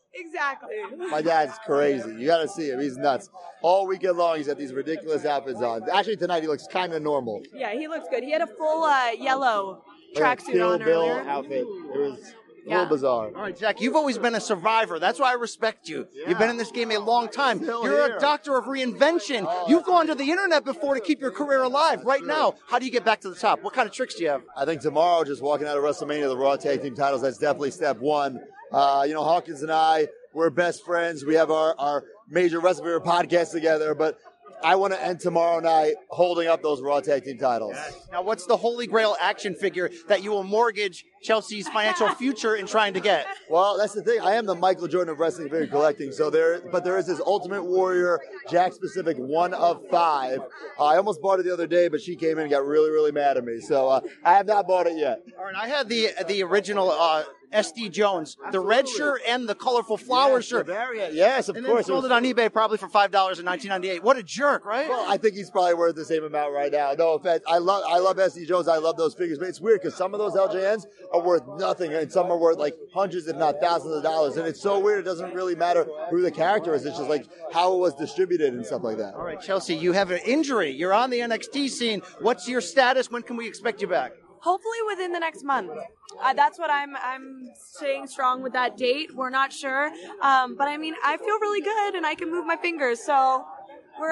Exactly. My dad's crazy. You got to see him. He's nuts. All weekend long, he's had these ridiculous outfits on. Actually, tonight he looks kind of normal. Yeah, he looks good. He had a full uh, yellow tracksuit Kill on Bill earlier. outfit. It was a Yeah. little bizarre. All right, Jack, you've always been a survivor. That's why I respect you. You've been in this game a long time. Still You're here. a doctor of reinvention. You've gone to the internet before to keep your career alive. Right now, how do you get back to the top? What kind of tricks do you have? I think tomorrow, just walking out of WrestleMania, the Raw Tag Team titles, that's definitely step one. Uh, you know, Hawkins and I, we're best friends. We have our, our major WrestleMania podcast together, but I want to end tomorrow night holding up those Raw Tag Team titles. Now, what's the holy grail action figure that you will mortgage Chelsea's financial future in trying to get? Well, that's the thing. I am the Michael Jordan of wrestling figure collecting. So there, but there is this Ultimate Warrior Jack specific one of five. Uh, I almost bought it the other day, but she came in and got really, really mad at me. So uh, I have not bought it yet. All right, I had the the original uh, S D Jones, the red shirt and the colorful flower Yes, shirt. the variant. Yes, of and course. Then sold it on eBay probably for five dollars in nineteen ninety-eight. What a jerk, right? Well, I think he's probably worth the same amount right now. No offense. I love I love S D Jones. I love those figures. But it's weird because some of those L J Ns are worth nothing and some are worth like hundreds if not thousands of dollars. And it's so weird. It doesn't really matter who the character is. It's just like how it was distributed and stuff like that. All right, Chelsea, you have an injury. You're on the N X T scene. What's your status? When can we expect you back? Hopefully within the next month. Uh, that's what I'm I'm staying strong with that date. We're not sure. Um, but I mean, I feel really good and I can move my fingers. So we're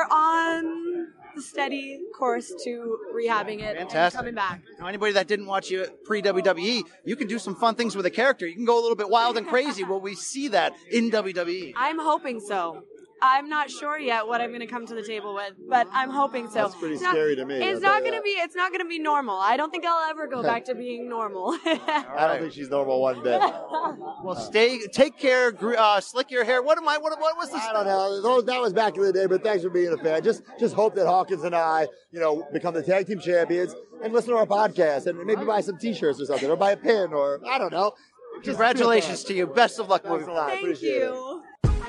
on the steady course to rehabbing it and Fantastic. coming back. Now, anybody that didn't watch you pre-W W E, you can do some fun things with a character. You can go a little bit wild and crazy. Will we see that in W W E? I'm hoping so. I'm not sure yet what I'm going to come to the table with, but I'm hoping so. That's pretty It's not- scary to me, It's I'll not tell you going to be. It's not going to be normal. I don't think I'll ever go back to being normal. I don't think she's normal one bit. Well, stay, take care, gr- uh, slick your hair. What am I? What, what was this? I don't know. Those- That was back in the day, but thanks for being a fan. Just just hope that Hawkins and I, you know, become the tag team champions and listen to our podcast and maybe buy some T-shirts or something or buy a pin or I don't know. Just Congratulations to you. Best of luck moving forward. Thank Appreciate you.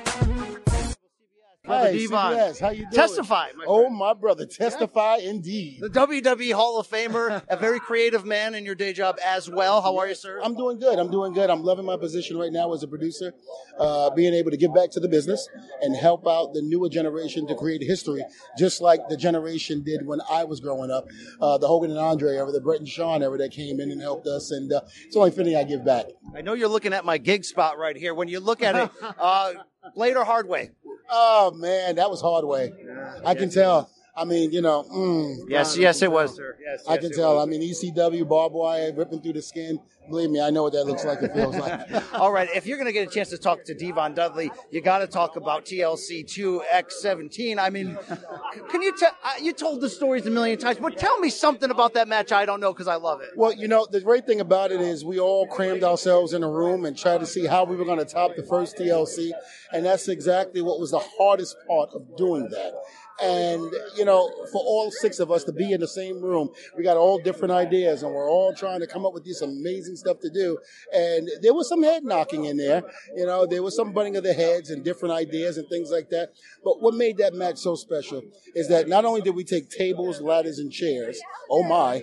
Brother Hey, Devon. C B S, how you doing? Testify, my Oh, my brother, testify indeed. The W W E Hall of Famer, a very creative man in your day job as well. How are you, sir? I'm doing good. I'm doing good. I'm loving my position right now as a producer, uh, being able to give back to the business and help out the newer generation to create history, just like the generation did when I was growing up. Uh, the Hogan and Andre era, the Bret and Shawn era that came in and helped us, and uh, it's only fitting I give back. I know you're looking at my gig spot right here. When you look at it, uh, Blade or Hard Way? Oh, man, that was hard way. I can tell. I mean, you know. Mm, Yes, yes, it was, sir. Yes, I yes, can it tell. was. I mean, E C W, barbed wire, ripping through the skin. Believe me, I know what that looks like and feels like. All right, if you're going to get a chance to talk to Devon Dudley, you got to talk about T L C two by seventeen. I mean, c- can you tell? Uh, you told the stories a million times, but tell me something about that match I don't know because I love it. Well, you know, the great thing about it is we all crammed ourselves in a room and tried to see how we were going to top the first T L C. And that's exactly what was the hardest part of doing that. And, you know, for all six of us to be in the same room, we got all different ideas and we're all trying to come up with this amazing stuff to do. And there was some head knocking in there. You know, there was some butting of the heads and different ideas and things like that. But what made that match so special is that not only did we take tables, ladders, and chairs, oh my,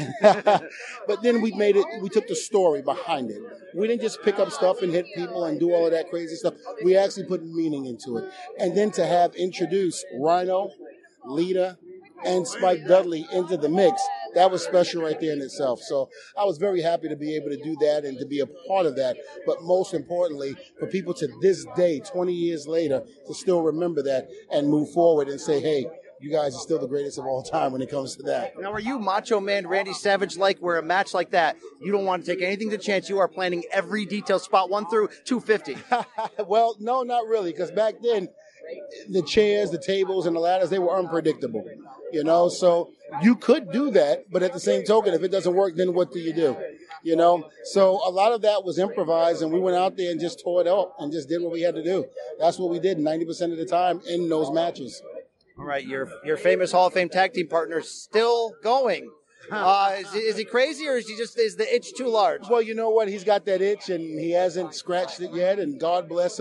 but then we made it, we took the story behind it. We didn't just pick up stuff and hit people and do all of that crazy stuff. We actually put meaning into it. And then to have introduced Rhino, Lita, and Spike Dudley into the mix, that was special right there in itself. So I was very happy to be able to do that and to be a part of that. But most importantly, for people to this day, twenty years later, to still remember that and move forward and say, hey, you guys are still the greatest of all time when it comes to that. Now, are you Macho Man Randy Savage like, where a match like that, you don't want to take anything to chance? You are planning every detail, spot one through two fifty. Well, no, not really, because back then, the chairs, the tables, and the ladders, they were unpredictable, you know? So you could do that, but at the same token, if it doesn't work, then what do you do? You know? So a lot of that was improvised, and we went out there and just tore it up and just did what we had to do. That's what we did ninety percent of the time in those matches. All right, your your famous Hall of Fame tag team partner still going. Uh, is, he, is he crazy, or is he just is the itch too large? Well, you know what? He's got that itch, and he hasn't scratched it yet, and God bless him.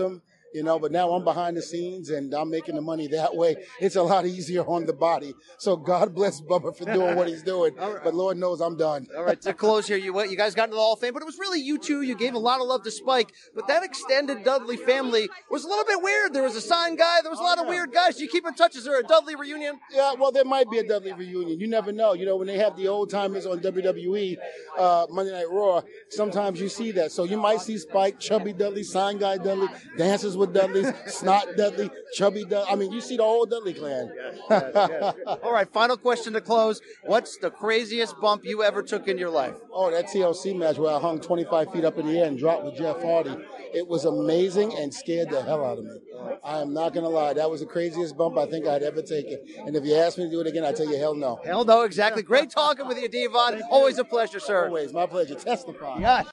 you know, but now I'm behind the scenes and I'm making the money that way. It's a lot easier on the body. So God bless Bubba for doing what he's doing. Right. But Lord knows I'm done. All right, to close here, you you guys got into the Hall of Fame, but it was really you two. You gave a lot of love to Spike, but that extended Dudley family was a little bit weird. There was a sign guy. There was a lot of weird guys. Do you keep in touch? Is there a Dudley reunion? Yeah, well, there might be a Dudley reunion. You never know. You know, when they have the old timers on W W E, uh, Monday Night Raw, sometimes you see that. So you might see Spike, Chubby Dudley, sign guy Dudley, dances with Dudleys, Snot Dudley, Chubby Dudley. I mean, you see the whole Dudley clan. Yes, yes, yes. All right, final question to close. What's the craziest bump you ever took in your life? Oh, that T L C match where I hung twenty-five feet up in the air and dropped with Jeff Hardy. It was amazing and scared the hell out of me. I am not going to lie. That was the craziest bump I think I'd ever taken. And if you ask me to do it again, I tell you hell no. Hell no, exactly. Great talking with you, Devon. Always a pleasure, sir. Always. My pleasure. Testify. Yes.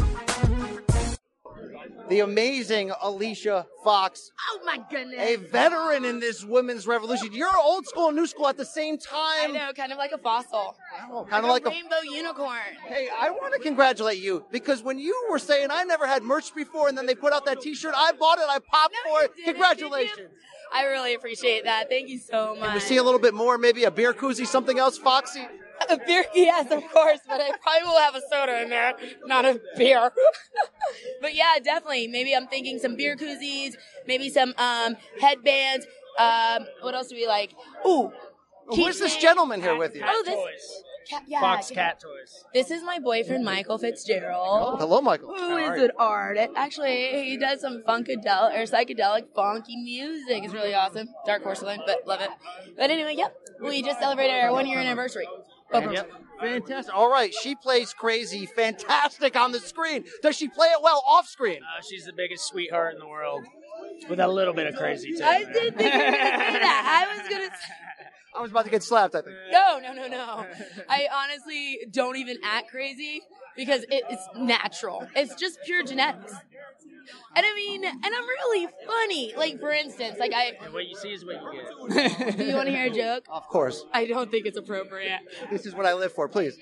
The amazing Alicia Fox. Oh, my goodness. A veteran in this women's revolution. You're old school and new school at the same time. I know, kind of like a fossil. Oh, kind of like a a rainbow unicorn. Hey, I want to congratulate you because when you were saying I never had merch before and then they put out that T-shirt, I bought it, I popped No, for it. you didn't, Congratulations. did you? I really appreciate that. Thank you so much. Can we see a little bit more, maybe a beer koozie, something else, Foxy? A beer, yes, of course, but I probably will have a soda in there, not a beer. But yeah, definitely. Maybe I'm thinking some beer koozies, maybe some um, headbands. Um, what else do we like? Ooh. Where's this gentleman here with you? Oh, this. Cat, yeah, Fox cat. Cat Toys. This is my boyfriend, Michael Fitzgerald. Oh, hello, Michael. Who is an artist. Actually, he does some funkadelic or psychedelic funky music. It's really awesome. Dark porcelain, but love it. But anyway, yep. We just celebrated our one year anniversary. Over. Yep. Fantastic. All right, she plays crazy, fantastic on the screen. Does she play it well off screen? Uh, she's the biggest sweetheart in the world, with a little bit of crazy too. I did think you were going to say that. I was going to say. I was about to get slapped, I think. No, no, no, no. I honestly don't even act crazy because it, it's natural. It's just pure genetics. And I mean, and I'm really funny. Like, for instance, like I... And what you see is what you get. Do you want to hear a joke? Of course. I don't think it's appropriate. This is what I live for, please.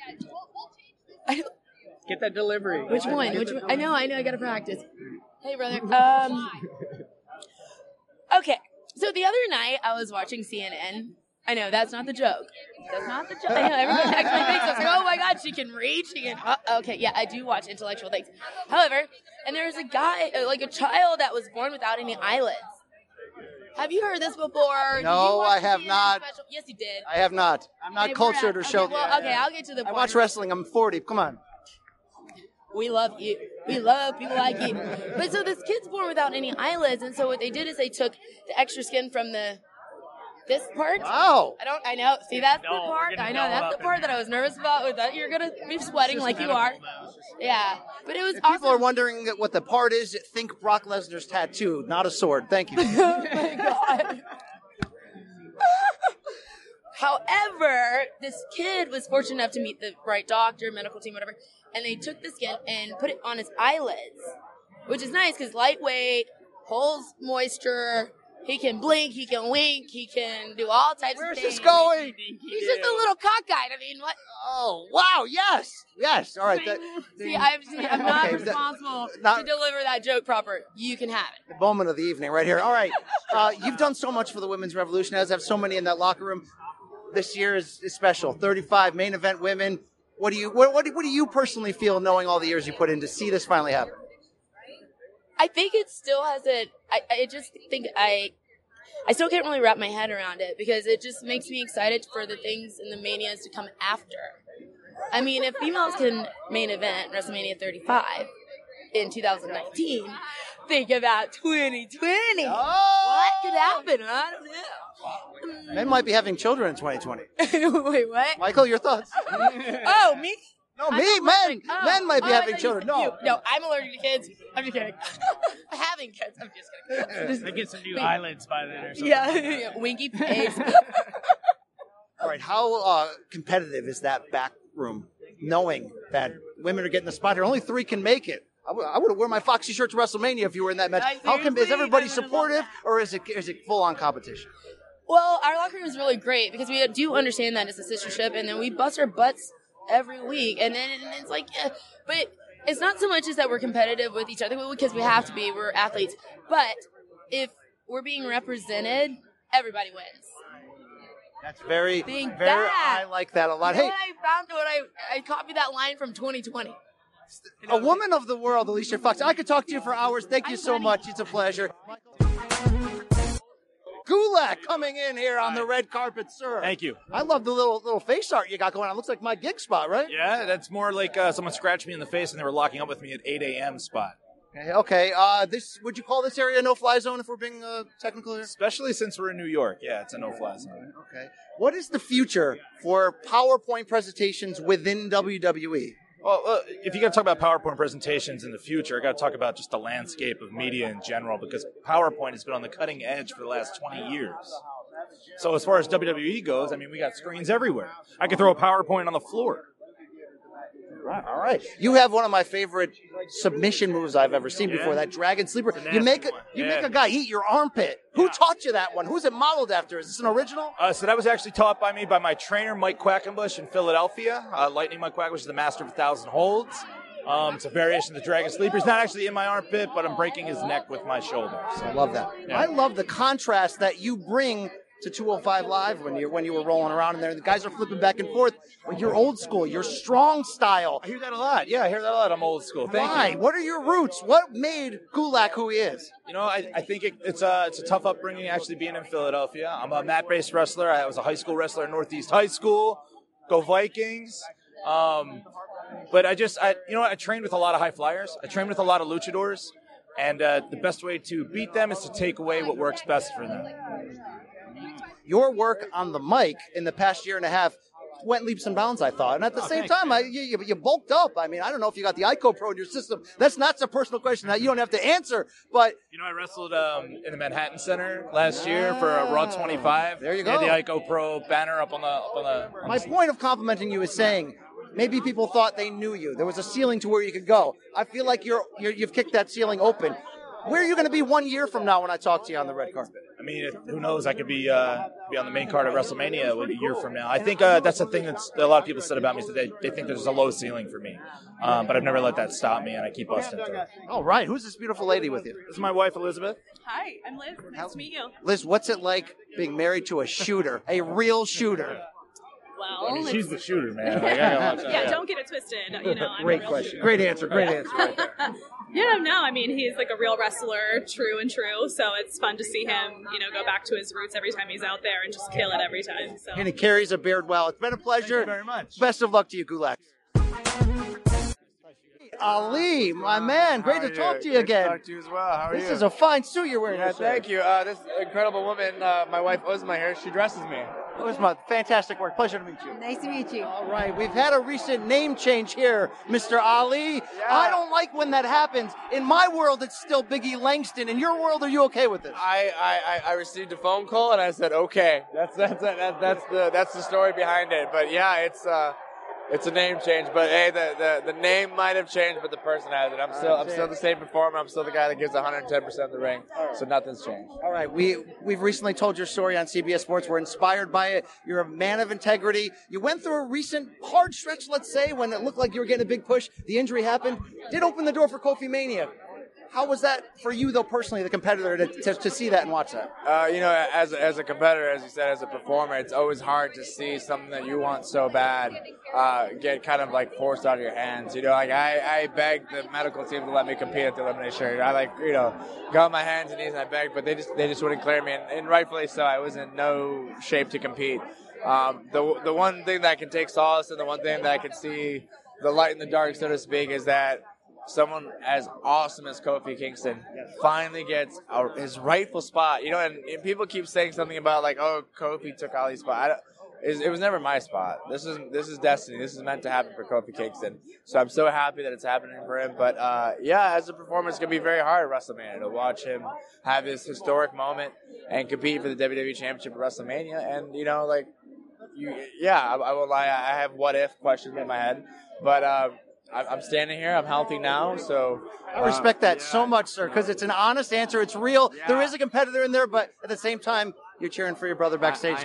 Get that delivery. Which one? Which one? I know, I know, I got to practice. Hey, brother. Um. Okay, so the other night I was watching C N N. I know, that's not the joke. That's not the joke. I know, everyone actually thinks, I was like, oh my God, she can read, she can, uh, okay, yeah, I do watch intellectual things. However, and there's a guy, uh, like a child that was born without any eyelids. Have you heard this before? No, I have not. Special? Yes, you did. I have not. I'm not Okay, cultured we're or at- show. Okay, well, okay, I'll get to the I point. watch wrestling. I'm forty. Come on. We love you. We love people like you. But so this kid's born without any eyelids, and so what they did is they took the extra skin from the this part. Wow. I don't. I know. See, that's the No, we're part. gonna I know go that's up the part that I was nervous about. With that, you're gonna be sweating like you are. Yeah, but it was If awesome. people are wondering what the part is, think Brock Lesnar's tattoo, not a sword. Thank you. Oh my God. However, this kid was fortunate enough to meet the right doctor, medical team, whatever, and they took the skin and put it on his eyelids, which is nice because lightweight, holds moisture. He can blink, he can wink, he can do all types Where's of things. this going? He's just a little cockeyed. I mean, what? Oh, wow. Yes. Yes. All right. That, See, I'm, see, I'm not Okay, that- responsible not- to deliver that joke proper. You can have it. the moment of the evening right here. All right. Uh, you've done so much for the women's revolution, as have so many in that locker room. This year is, is special. thirty-five main event women. What do you what, what, do- what do you personally feel knowing all the years you put in to see this finally happen? I think it still has a. I, I just think I. I still can't really wrap my head around it because it just makes me excited for the things and the manias to come after. I mean, if females can main event WrestleMania thirty-five in two thousand nineteen, think about twenty twenty. Oh! What could happen? I don't know. Men might be having children in twenty twenty. Wait, what? Michael, your thoughts? Oh, me? No, I'm me, not men. allergic. Oh. Men might be Oh, I having thought you children. said No. you. No, I'm allergic to kids. I'm just kidding. Having kids. I'm just kidding. They get some new Wait. eyelids by then or something. Yeah, yeah, winky face. All right. How uh, competitive is that back room, knowing that women are getting the spot here? Only three can make it. I would, I would have worn my Foxy shirt to WrestleMania if you were in that match. I How come, is seriously- everybody I would've loved supportive, that. or is it is it full on competition? Well, our locker room is really great because we do understand that it's a sistership, and then we bust our butts every week, and then and it's like, yeah. But it's not so much as that we're competitive with each other because we have to be. We're athletes, but if we're being represented, everybody wins. That's very, Being very. that. I like that a lot. You know Hey, what I found? What I I copied that line from twenty twenty. a woman of the world, Alicia Fox. I could talk to you for hours. Thank you so much. It's a pleasure. Gulak coming in here on the red carpet, sir. Thank you. I love the little little face art you got going on. Looks like my gig spot, right? Yeah, that's more like uh, someone scratched me in the face and they were locking up with me at eight a.m. spot. Okay. Okay. Uh, this would you call this area a no-fly zone if we're being uh, technical here? Especially since we're in New York. Yeah, it's a no-fly zone. Okay. What is the future for PowerPoint presentations within W W E? Well, uh, if you got to talk about PowerPoint presentations in the future, I got to talk about just the landscape of media in general, because PowerPoint has been on the cutting edge for the last twenty years. So as far as W W E goes, I mean, we got screens everywhere. I could throw a PowerPoint on the floor. Right, all right. You have one of my favorite submission moves I've ever seen Yeah. before, that dragon sleeper. It's a You nasty make a, one. you Yeah. make a guy eat your armpit. Who taught you that one? Who's it modeled after? Is this an original? Uh, so that was actually taught by me by my trainer, Mike Quackenbush in Philadelphia. Uh, Lightning Mike Quackenbush is the master of a thousand holds. Um, it's a variation of the dragon sleeper. He's not actually in my armpit, but I'm breaking his neck with my shoulder. So I love that. Yeah. I love the contrast that you bring to two oh five Live when you when you were rolling around in there. The guys are flipping back and forth. But you're old school. You're strong style. I hear that a lot. Yeah, I hear that a lot. I'm old school. Thank Why? you. What are your roots? What made Gulak who he is? You know, I, I think it, it's a it's a tough upbringing actually being in Philadelphia. I'm a mat-based wrestler. I was a high school wrestler at Northeast High School. Go Vikings. Um, but I just, I you know what? I trained with a lot of high flyers. I trained with a lot of luchadors. And uh, the best way to beat them is to take away what works best for them. Your work on the mic in the past year and a half went leaps and bounds, I thought. And at the Oh, same thanks, time, I, you, you you bulked up. I mean, I don't know if you got the I C O Pro in your system. That's not a personal question that you don't have to answer. But You know, I wrestled um, in the Manhattan Center last year for uh, Raw twenty-five. There you They had go. the I C O Pro banner up on the up on the. my point of complimenting you is saying maybe people thought they knew you. There was a ceiling to where you could go. I feel like you're, you're you've kicked that ceiling open. Where are you going to be one year from now when I talk to you on the red carpet? I mean, who knows? I could be uh, be on the main card at WrestleMania a year from now. I think uh, that's the thing that's, that a lot of people said about me is that they, they think there's a low ceiling for me. Um, but I've never let that stop me, and I keep busting through. All right. Who's this beautiful lady with you? This is my wife, Elizabeth. Hi, I'm Liz. Nice to meet you. Liz, what's it like being married to a shooter, a real shooter? Well, I mean, it's- she's the shooter, man. Like, I got lots of- yeah, don't get it twisted. You know, I'm Great a real question. shooter. Great answer. Great answer. Yeah, no, I mean, he's like a real wrestler, true and true. So it's fun to see him, you know, go back to his roots every time he's out there and just kill it every time. So. And he carries a beard well. It's been a pleasure. Thank you very much. Best of luck to you, Gulak. Ali, my man, great to talk to you Great again. To talk to you as well. How are This you? is a fine suit you're wearing. Yeah, sir. thank you. Uh, this incredible woman, uh, my wife Uzma here, she dresses me. Uzma, fantastic work. Pleasure to meet you. Nice to meet you. All right, we've had a recent name change here, Mister Ali. I don't like when that happens. In my world, it's still Biggie Langston. In your world, are you okay with this? I, I, I received a phone call and I said, okay. That's that's that's that's the that's the story behind it. But yeah, it's uh, it's a name change. But hey, the, the, the name might have changed, but the person has it. I'm still I'm still the same performer. I'm still the guy that gives one hundred ten percent of the ring. So nothing's changed. All right, we, we've recently told your story on C B S Sports. We're inspired by it. You're a man of integrity. You went through a recent hard stretch, let's say, when it looked like you were getting a big push. The injury happened. Did open the door for Kofi Mania. How was that for you, though, personally, the competitor, to, to, to see that and watch that? Uh, you know, as as a competitor, as you said, as a performer, it's always hard to see something that you want so bad uh, get kind of like forced out of your hands. You know, like I, I begged the medical team to let me compete at the elimination. I like, you know, got on my hands and knees and I begged, but they just they just wouldn't clear me, and, and rightfully so. I was in no shape to compete. Um, the the one thing that I can take solace in, the one thing that I can see the light in the dark, so to speak, is that someone as awesome as Kofi Kingston finally gets a, his rightful spot. You know, and, and people keep saying something about like, oh, Kofi took Ali's spot. I don't, it, it was never my spot. This is this is destiny. This is meant to happen for Kofi Kingston. So I'm so happy that it's happening for him. But uh, yeah, as a performer, it's gonna be very hard at WrestleMania to watch him have this historic moment and compete for the W W E Championship at WrestleMania. And you know, like, you, yeah, I, I won't lie. I have what if questions in my head, but. Uh, I'm standing here. I'm healthy now, so I respect that so much, sir, because it's an honest answer. It's real. Yeah. There is a competitor in there, but at the same time, you're cheering for your brother backstage. I, I am.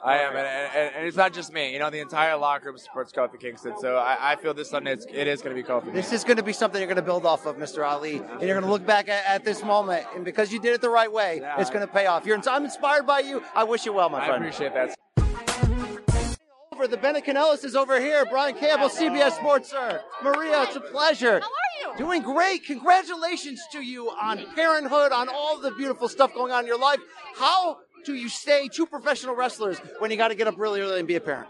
I am, and, and, and it's not just me. You know, the entire locker room supports Kofi Kingston. So I, I feel this Sunday it's, it is going to be Kofi. This is going to be something you're going to build off of, Mister Ali, and you're going to look back at, at this moment, and because you did it the right way, Yeah. it's going to pay off. You're, I'm inspired by you. I wish you well, my I friend. appreciate that. Over the Bennett Canellis is over here. Brian Campbell, C B S Sports, sir. Maria, it's a pleasure. How are you? Doing great. Congratulations to you on parenthood, on all the beautiful stuff going on in your life. How do you stay two professional wrestlers when you got to get up really early and be a parent?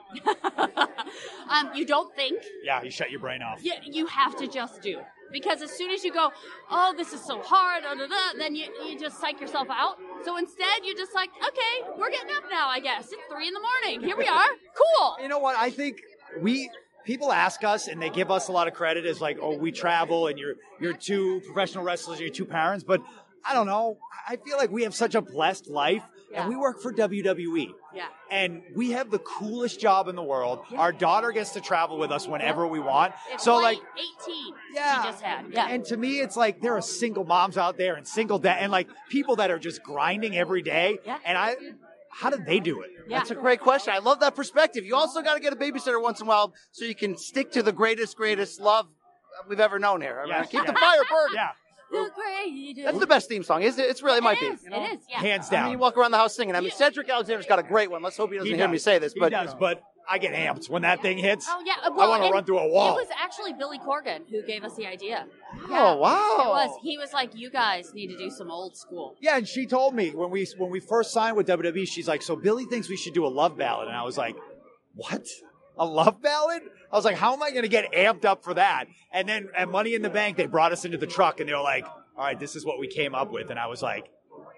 Um, you don't think. Yeah, you shut your brain off. You, you have to just do. Because as soon as you go, oh, this is so hard, da, da, da, then you, you just psych yourself out. So instead, you're just like, okay, we're getting up now, I guess. It's three in the morning. Here we are. Cool. You know what? I think we people ask us and they give us a lot of credit as like, oh, we travel and you're you're two professional wrestlers, you're two parents. But I don't know. I feel like we have such a blessed life, Yeah. and we work for W W E. Yeah. And we have the coolest job in the world. Our daughter gets to travel with us whenever we want. It's So like like, eighteen Yeah. she just had. Yeah. and to me, it's like there are single moms out there and single dad and like people that are just grinding every day. Yeah. And I, how did they do it? That's a great question. I love that perspective. You also got to get a babysitter once in a while so you can stick to the greatest, greatest love we've ever known here. I mean, Yes. keep the Yeah. fire burning. Yeah. The greatest. That's the best theme song, is it? It's really it might is, be. It is, yeah. Hands I down. mean, you walk around the house singing. I mean, Cedric Alexander's got a great one. Let's hope he doesn't He hear does. me say this, He but does, but I get amped when that thing hits. Oh yeah, I well, want to and run through a wall. It was actually Billy Corgan who gave us the idea. Oh, wow. It was. He was like, "You guys need to do some old school." Yeah, and she told me when we when we first signed with W W E, she's like, "So Billy thinks we should do a love ballad," and I was like, "What? A love ballad?" I was like, "How am I going to get amped up for that?" And then at Money in the Bank, they brought us into the truck, and they were like, "All right, this is what we came up with," and I was like,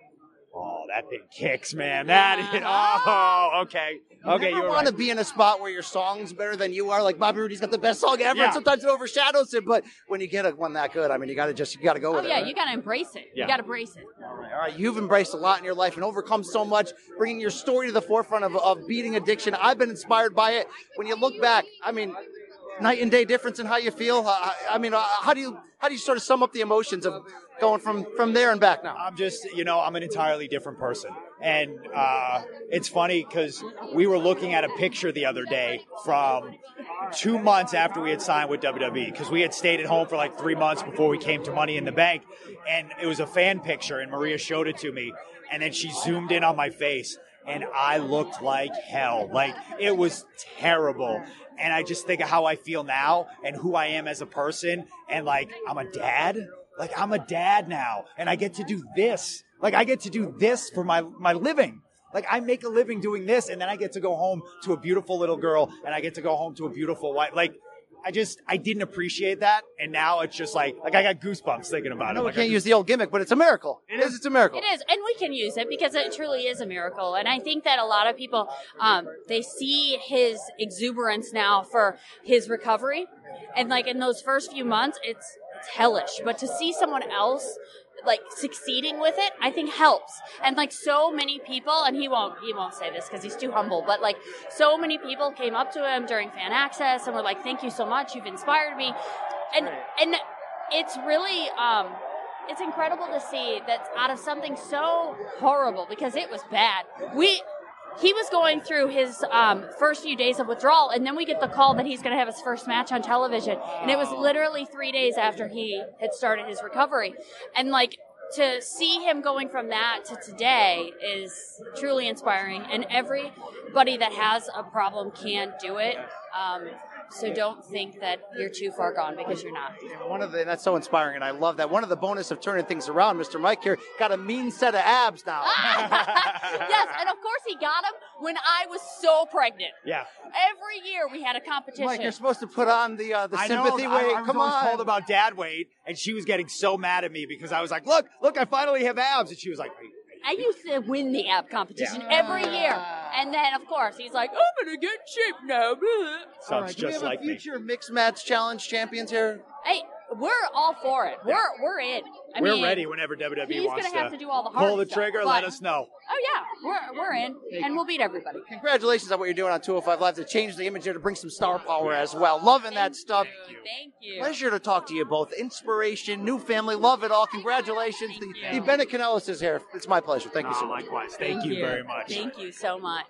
"Oh, that thing kicks, man! That is, oh, okay, okay, you you're want to right." be in a spot where your song's better than you are. Like Bobby Roode's got the best song ever, Yeah. and sometimes it overshadows it. But when you get a one that good, I mean, you got to just you got to go Oh with yeah, it. right? you got to embrace it. Yeah. You got to brace it. All right, you've embraced a lot in your life and overcome so much, bringing your story to the forefront of, of beating addiction. I've been inspired by it. When you look back, I mean, night and day difference in how you feel. Uh, I mean, uh, how do you how do you sort of sum up the emotions of going from from there and back now? I'm just, you know, I'm an entirely different person. And uh, it's funny because we were looking at a picture the other day from two months after we had signed with W W E, because we had stayed at home for like three months before we came to Money in the Bank. And it was a fan picture, and Maria showed it to me. And then she zoomed in on my face, and I looked like hell. Like, it was terrible. And I just think of how I feel now and who I am as a person. And, like, I'm a dad. Like, I'm a dad now, and I get to do this. Like, I get to do this for my, my living. Like, I make a living doing this, and then I get to go home to a beautiful little girl, and I get to go home to a beautiful wife. Like, I just, I didn't appreciate that, and now it's just like, like I got goosebumps thinking about I it. know we Like, can't I use just- the old gimmick, but it's a miracle. It is. It's a miracle. It is, and we can use it because it truly is a miracle. And I think that a lot of people, um, they see his exuberance now for his recovery, and like in those first few months, it's it's hellish. But to see someone else like succeeding with it, I think helps. And like so many people, and he won't he won't say this because he's too humble, but like so many people came up to him during Fan Access and were like, "Thank you so much, you've inspired me," and and it's really. Um, It's incredible to see that out of something so horrible, because it was bad. We, he was going through his um, first few days of withdrawal, and then we get the call that he's going to have his first match on television. And it was literally three days after he had started his recovery. And like, to see him going from that to today is truly inspiring. And everybody that has a problem can do it. Um, So don't think that you're too far gone, because you're not. One of the that's so inspiring, and I love that. One of the bonus of turning things around, Mister Mike here got a mean set of abs now. Yes, and of course he got them when I was so pregnant. Yeah. Every year we had a competition. Mike, you're supposed to put on the uh, the I sympathy know, weight. I, I was Come always on. told about dad weight, and she was getting so mad at me because I was like, look, look, I finally have abs. And she was like, I used to win the ab competition every year. And then, of course, he's like, I'm going to get cheap now. sounds All right, do we just have like a me. future mixed match challenge champions here? Hey, we're all for it. We're we're in. I We're mean, ready whenever W W E he's wants gonna have to do all the hard pull the stuff, trigger, but- let us know. Oh, yeah, we're, we're in, and we'll beat everybody. Congratulations on what you're doing on two oh five Live to change the image there, to bring some star power as well. Loving that stuff. Thank you. Pleasure to talk to you both. Inspiration, new family, love it all. Congratulations. The, the Bennett Canellis is here. It's my pleasure. Thank you so much. Likewise. Thank, you very much. Thank you so much.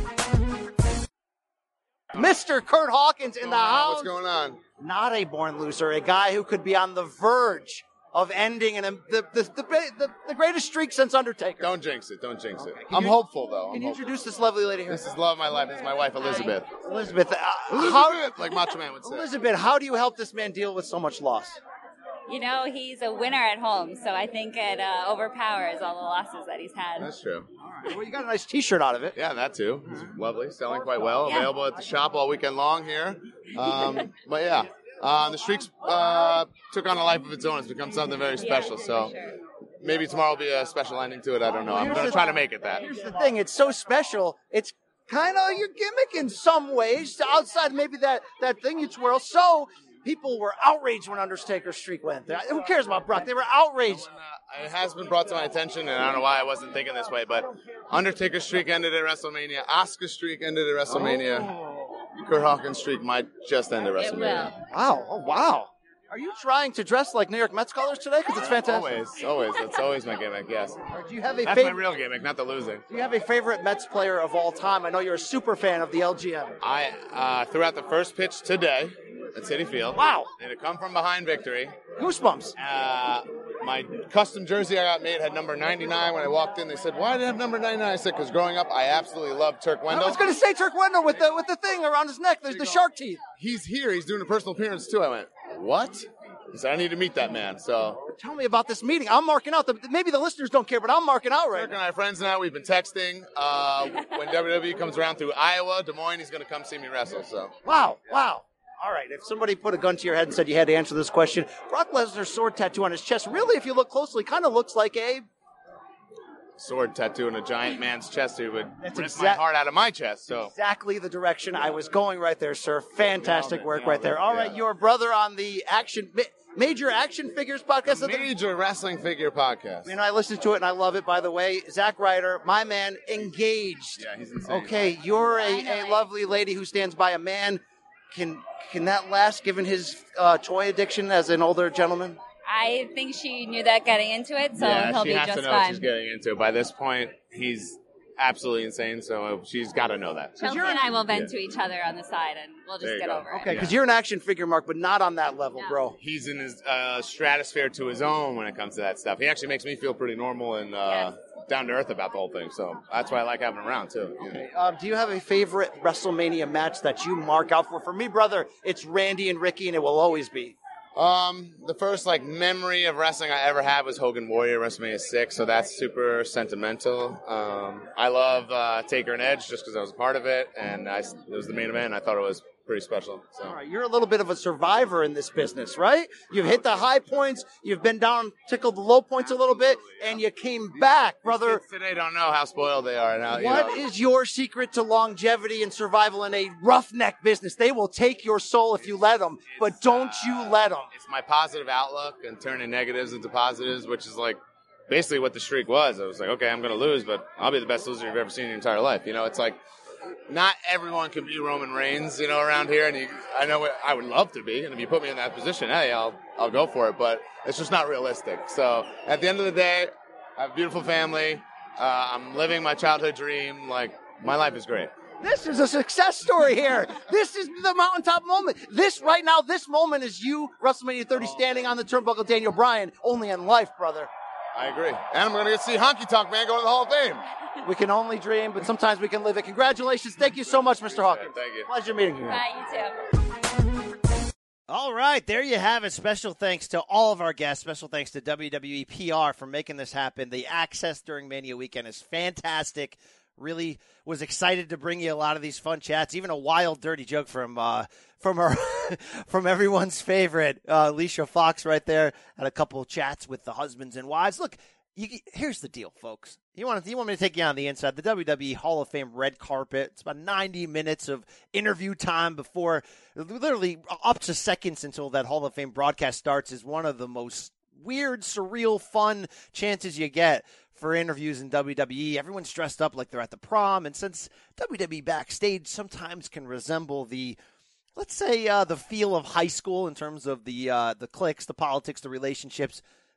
Mister Kurt Hawkins in the house. What's going on? Not a born loser, a guy who could be on the verge of ending and the the, the the the greatest streak since Undertaker. Don't jinx it. Don't jinx it. Can I'm you- hopeful though. I'm Can you hopeful. introduce this lovely lady here? This is love of my life. This is my wife Elizabeth. Elizabeth, uh, Elizabeth, how, like Macho Man would say. Elizabeth, how do you help this man deal with so much loss? You know, he's a winner at home, so I think it uh, overpowers all the losses that he's had. That's true. Well, you got a nice T-shirt out of it. Yeah, that too. It's lovely. Selling quite well. Yeah. Available at the shop all weekend long here. Um, but yeah, uh, the streaks uh, took on a life of its own. It's become something very special. So maybe tomorrow will be a special ending to it. I don't know. I'm going to try to make it that. Here's the thing: it's so special. It's kind of your gimmick in some ways, outside maybe that that thing you twirl. So people were outraged when Undertaker's streak went. Who cares about Brock? They were outraged. It has been brought to my attention, and I don't know why I wasn't thinking this way, but Undertaker's streak ended at WrestleMania. Asuka's streak ended at WrestleMania. Kurt Hawkins' streak might just end at WrestleMania. Wow! Oh, wow! Are you trying to dress like New York Mets colors today? Because it's fantastic. Always, always. That's always my gimmick, yes. Do you have a That's my favorite? real gimmick, not the losing. Do you have a favorite Mets player of all time? I know you're a super fan of the L G M. I uh, threw out the first pitch today at Citi Field. Wow. And a come from behind victory. Goosebumps. Uh, my custom jersey I got made had number ninety-nine. When I walked in, they said, why did it have number ninety-nine? I said, because growing up, I absolutely loved Turk Wendell. I was going to say Turk Wendell with the with the thing around his neck. There's the shark teeth. He's here. He's doing a personal appearance, too. I went, what? He said, I need to meet that man. So Tell me about this meeting. I'm marking out. The, maybe the listeners don't care, but I'm marking out right Turk now. and I are friends now. We've been texting. Uh, when W W E comes around through Iowa, Des Moines, he's going to come see me wrestle. So Wow, wow. All right, if somebody put a gun to your head and said you had to answer this question, Brock Lesnar's sword tattoo on his chest, really, if you look closely, kind of looks like a... sword tattoo in a giant man's chest who would That's rip exact- my heart out of my chest. So Exactly the direction I was going right there, sir. Fantastic work right there. All right, your brother on the action ma- Major Action Figures podcast. of the- major wrestling figure podcast. And I listened to it, and I love it, by the way. Zach Ryder, my man, engaged. Yeah, he's insane. Okay, you're a, a lovely lady who stands by a man. Can can that last, given his uh, toy addiction as an older gentleman? I think she knew that getting into it, so yeah, he'll she be has just to know what fine. she's getting into. By this point, he's absolutely insane, so she's got to know that. Chelsea and I will vent to each other on the side, and we'll There just you get go. over it. Okay, because you're an action figure, Mark, but not on that level, bro. He's in his uh, stratosphere to his own when it comes to that stuff. He actually makes me feel pretty normal and uh, down to earth about the whole thing, so that's why I like having him around, too. you know. Um, do you have a favorite WrestleMania match that you mark out for? For me, brother, it's Randy and Ricky, and it will always be. Um, the first like memory of wrestling I ever had was Hogan Warrior WrestleMania six, so that's super sentimental. Um, I love uh, Taker and Edge just because I was a part of it, and I, it was the main event. I thought it was pretty special. So. All right, you're a little bit of a survivor in this business, right? You've hit the high points, you've been down, tickled the low points a little bit, and you came back, brother. Today don't know how spoiled they are. Now, you What know. is your secret to longevity and survival in a roughneck business? They will take your soul if you let them, but don't you let them. It's my positive outlook and turning negatives into positives, which is like basically what the streak was. I was like, okay, I'm going to lose, but I'll be the best loser you've ever seen in your entire life. You know, it's like not everyone can be Roman Reigns, you know, around here. And you, I know what I would love to be. And if you put me in that position, hey, I'll, I'll go for it. But it's just not realistic. So at the end of the day, I have a beautiful family. Uh, I'm living my childhood dream. Like, my life is great. This is a success story here. This is the mountaintop moment. This right now, this moment is you, WrestleMania thirty, standing on the turnbuckle, Daniel Bryan, only in life, brother. I agree. And I'm going to get to see Honky Tonk Man go to the Hall of Fame. We can only dream, but sometimes we can live it. Congratulations. Thank you so much, Mister Hawkins. Thank you. Pleasure meeting you. Bye, you too. All right, there you have it. Special thanks to all of our guests. Special thanks to W W E P R for making this happen. The access during Mania weekend is fantastic. Really was excited to bring you a lot of these fun chats. Even a wild, dirty joke from uh, from our from everyone's favorite uh, Alicia Fox right there. Had a couple of chats with the husbands and wives. Look, you, here's the deal, folks. You want to, you want me to take you on the inside? The W W E Hall of Fame red carpet. It's about ninety minutes of interview time before, literally up to seconds until that Hall of Fame broadcast starts. Is one of the most weird, surreal, fun chances you get for interviews in W W E. Everyone's dressed up like they're at the prom, and since W W E backstage sometimes can resemble the, let's say, uh, the feel of high school in terms of the uh, the cliques, the politics, the relationships,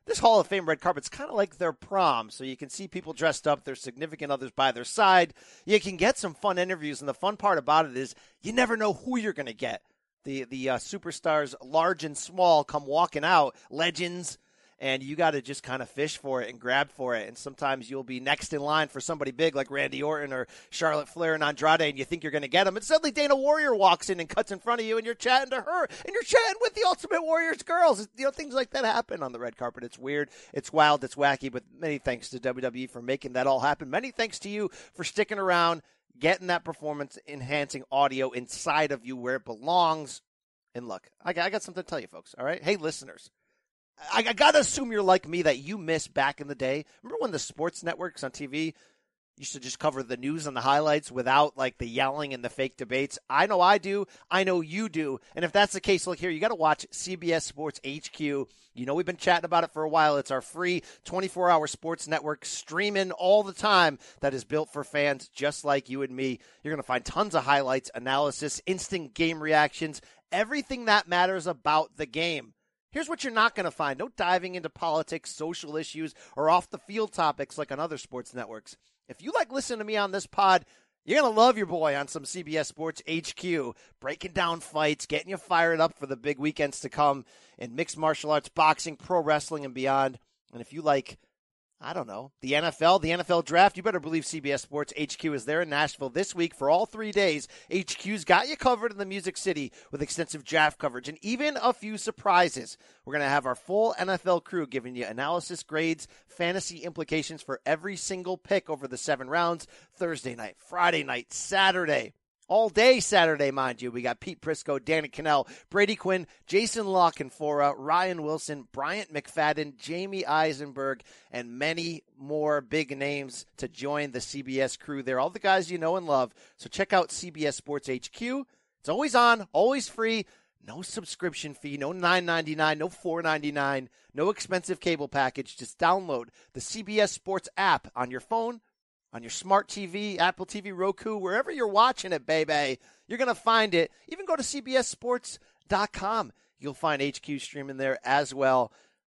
this Hall of Fame red carpet's kind of like their prom, so you can see people dressed up, their significant others by their side. You can get some fun interviews, and the fun part about it is you never know who you're going to get. The the uh, superstars, large and small, come walking out, legends, and you got to just kind of fish for it and grab for it. And sometimes you'll be next in line for somebody big like Randy Orton or Charlotte Flair and Andrade, and you think you're going to get them. And suddenly Dana Warrior walks in and cuts in front of you, and you're chatting to her, and you're chatting with the Ultimate Warriors girls. You know, things like that happen on the red carpet. It's weird, it's wild, it's wacky, but many thanks to W W E for making that all happen. Many thanks to you for sticking around, getting that performance-enhancing audio inside of you where it belongs. And look, I got, I got something to tell you, folks, all right? Hey, listeners. I, I got to assume you're like me, that you miss back in the day. Remember when the sports networks on T V used to just cover the news and the highlights without, like, the yelling and the fake debates? I know I do. I know you do. And if that's the case, look here, you got to watch C B S Sports H Q. You know we've been chatting about it for a while. It's our free twenty-four hour sports network streaming all the time that is built for fans just like you and me. You're going to find tons of highlights, analysis, instant game reactions, everything that matters about the game. Here's what you're not going to find. No diving into politics, social issues, or off-the-field topics like on other sports networks. If you like listening to me on this pod, you're going to love your boy on some C B S Sports H Q, breaking down fights, getting you fired up for the big weekends to come in mixed martial arts, boxing, pro wrestling, and beyond. And if you like, I don't know, the N F L, the N F L draft, you better believe C B S Sports H Q is there in Nashville this week for all three days. H Q's got you covered in the Music City with extensive draft coverage and even a few surprises. We're going to have our full N F L crew giving you analysis, grades, fantasy implications for every single pick over the seven rounds, Thursday night, Friday night, Saturday. All day Saturday, mind you. We got Pete Prisco, Danny Cannell, Brady Quinn, Jason Lockenfora, Ryan Wilson, Bryant McFadden, Jamie Eisenberg, and many more big names to join the C B S crew there. All the guys you know and love. So check out C B S Sports H Q. It's always on, always free. No subscription fee, no nine ninety-nine, no four ninety-nine, no expensive cable package. Just download the C B S Sports app on your phone, on your smart T V, Apple T V, Roku, wherever you're watching it, baby. You're going to find it. Even go to C B S sports dot com. You'll find H Q streaming there as well.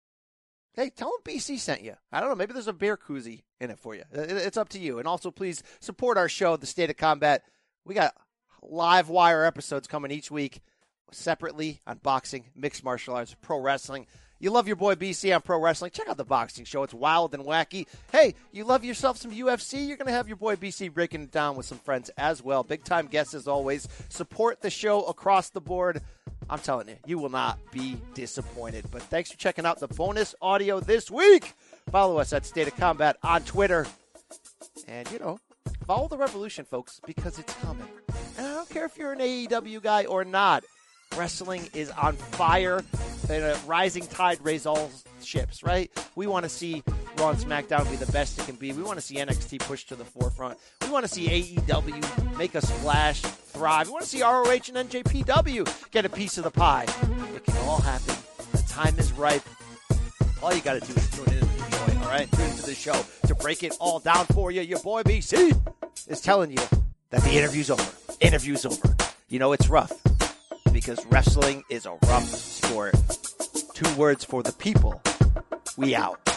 Hey, tell them B C sent you. I don't know. Maybe there's a beer koozie in it for you. It's up to you. And also, please support our show, The State of Combat. We got live wire episodes coming each week separately on boxing, mixed martial arts, pro wrestling. You love your boy B C on pro wrestling, check out the boxing show. It's wild and wacky. Hey, you love yourself some U F C? You're going to have your boy B C breaking it down with some friends as well. Big-time guests as always. Support the show across the board. I'm telling you, you will not be disappointed. But thanks for checking out the bonus audio this week. Follow us at State of Combat on Twitter. And, you know, follow the revolution, folks, because it's coming. And I don't care if you're an A E W guy or not. Wrestling is on fire. And a rising tide raise all ships, right? We want to see Raw and SmackDown be the best it can be. We want to see N X T push to the forefront. We want to see A E W make a splash, thrive. We want to see R O H and N J P W get a piece of the pie. It can all happen. The time is ripe. All you got to do is tune in and enjoy, all right? Tune into the show to break it all down for you. Your boy B C is telling you that the interview's over. Interview's over. You know it's rough because wrestling is a rough sport. Two words for the people. We out.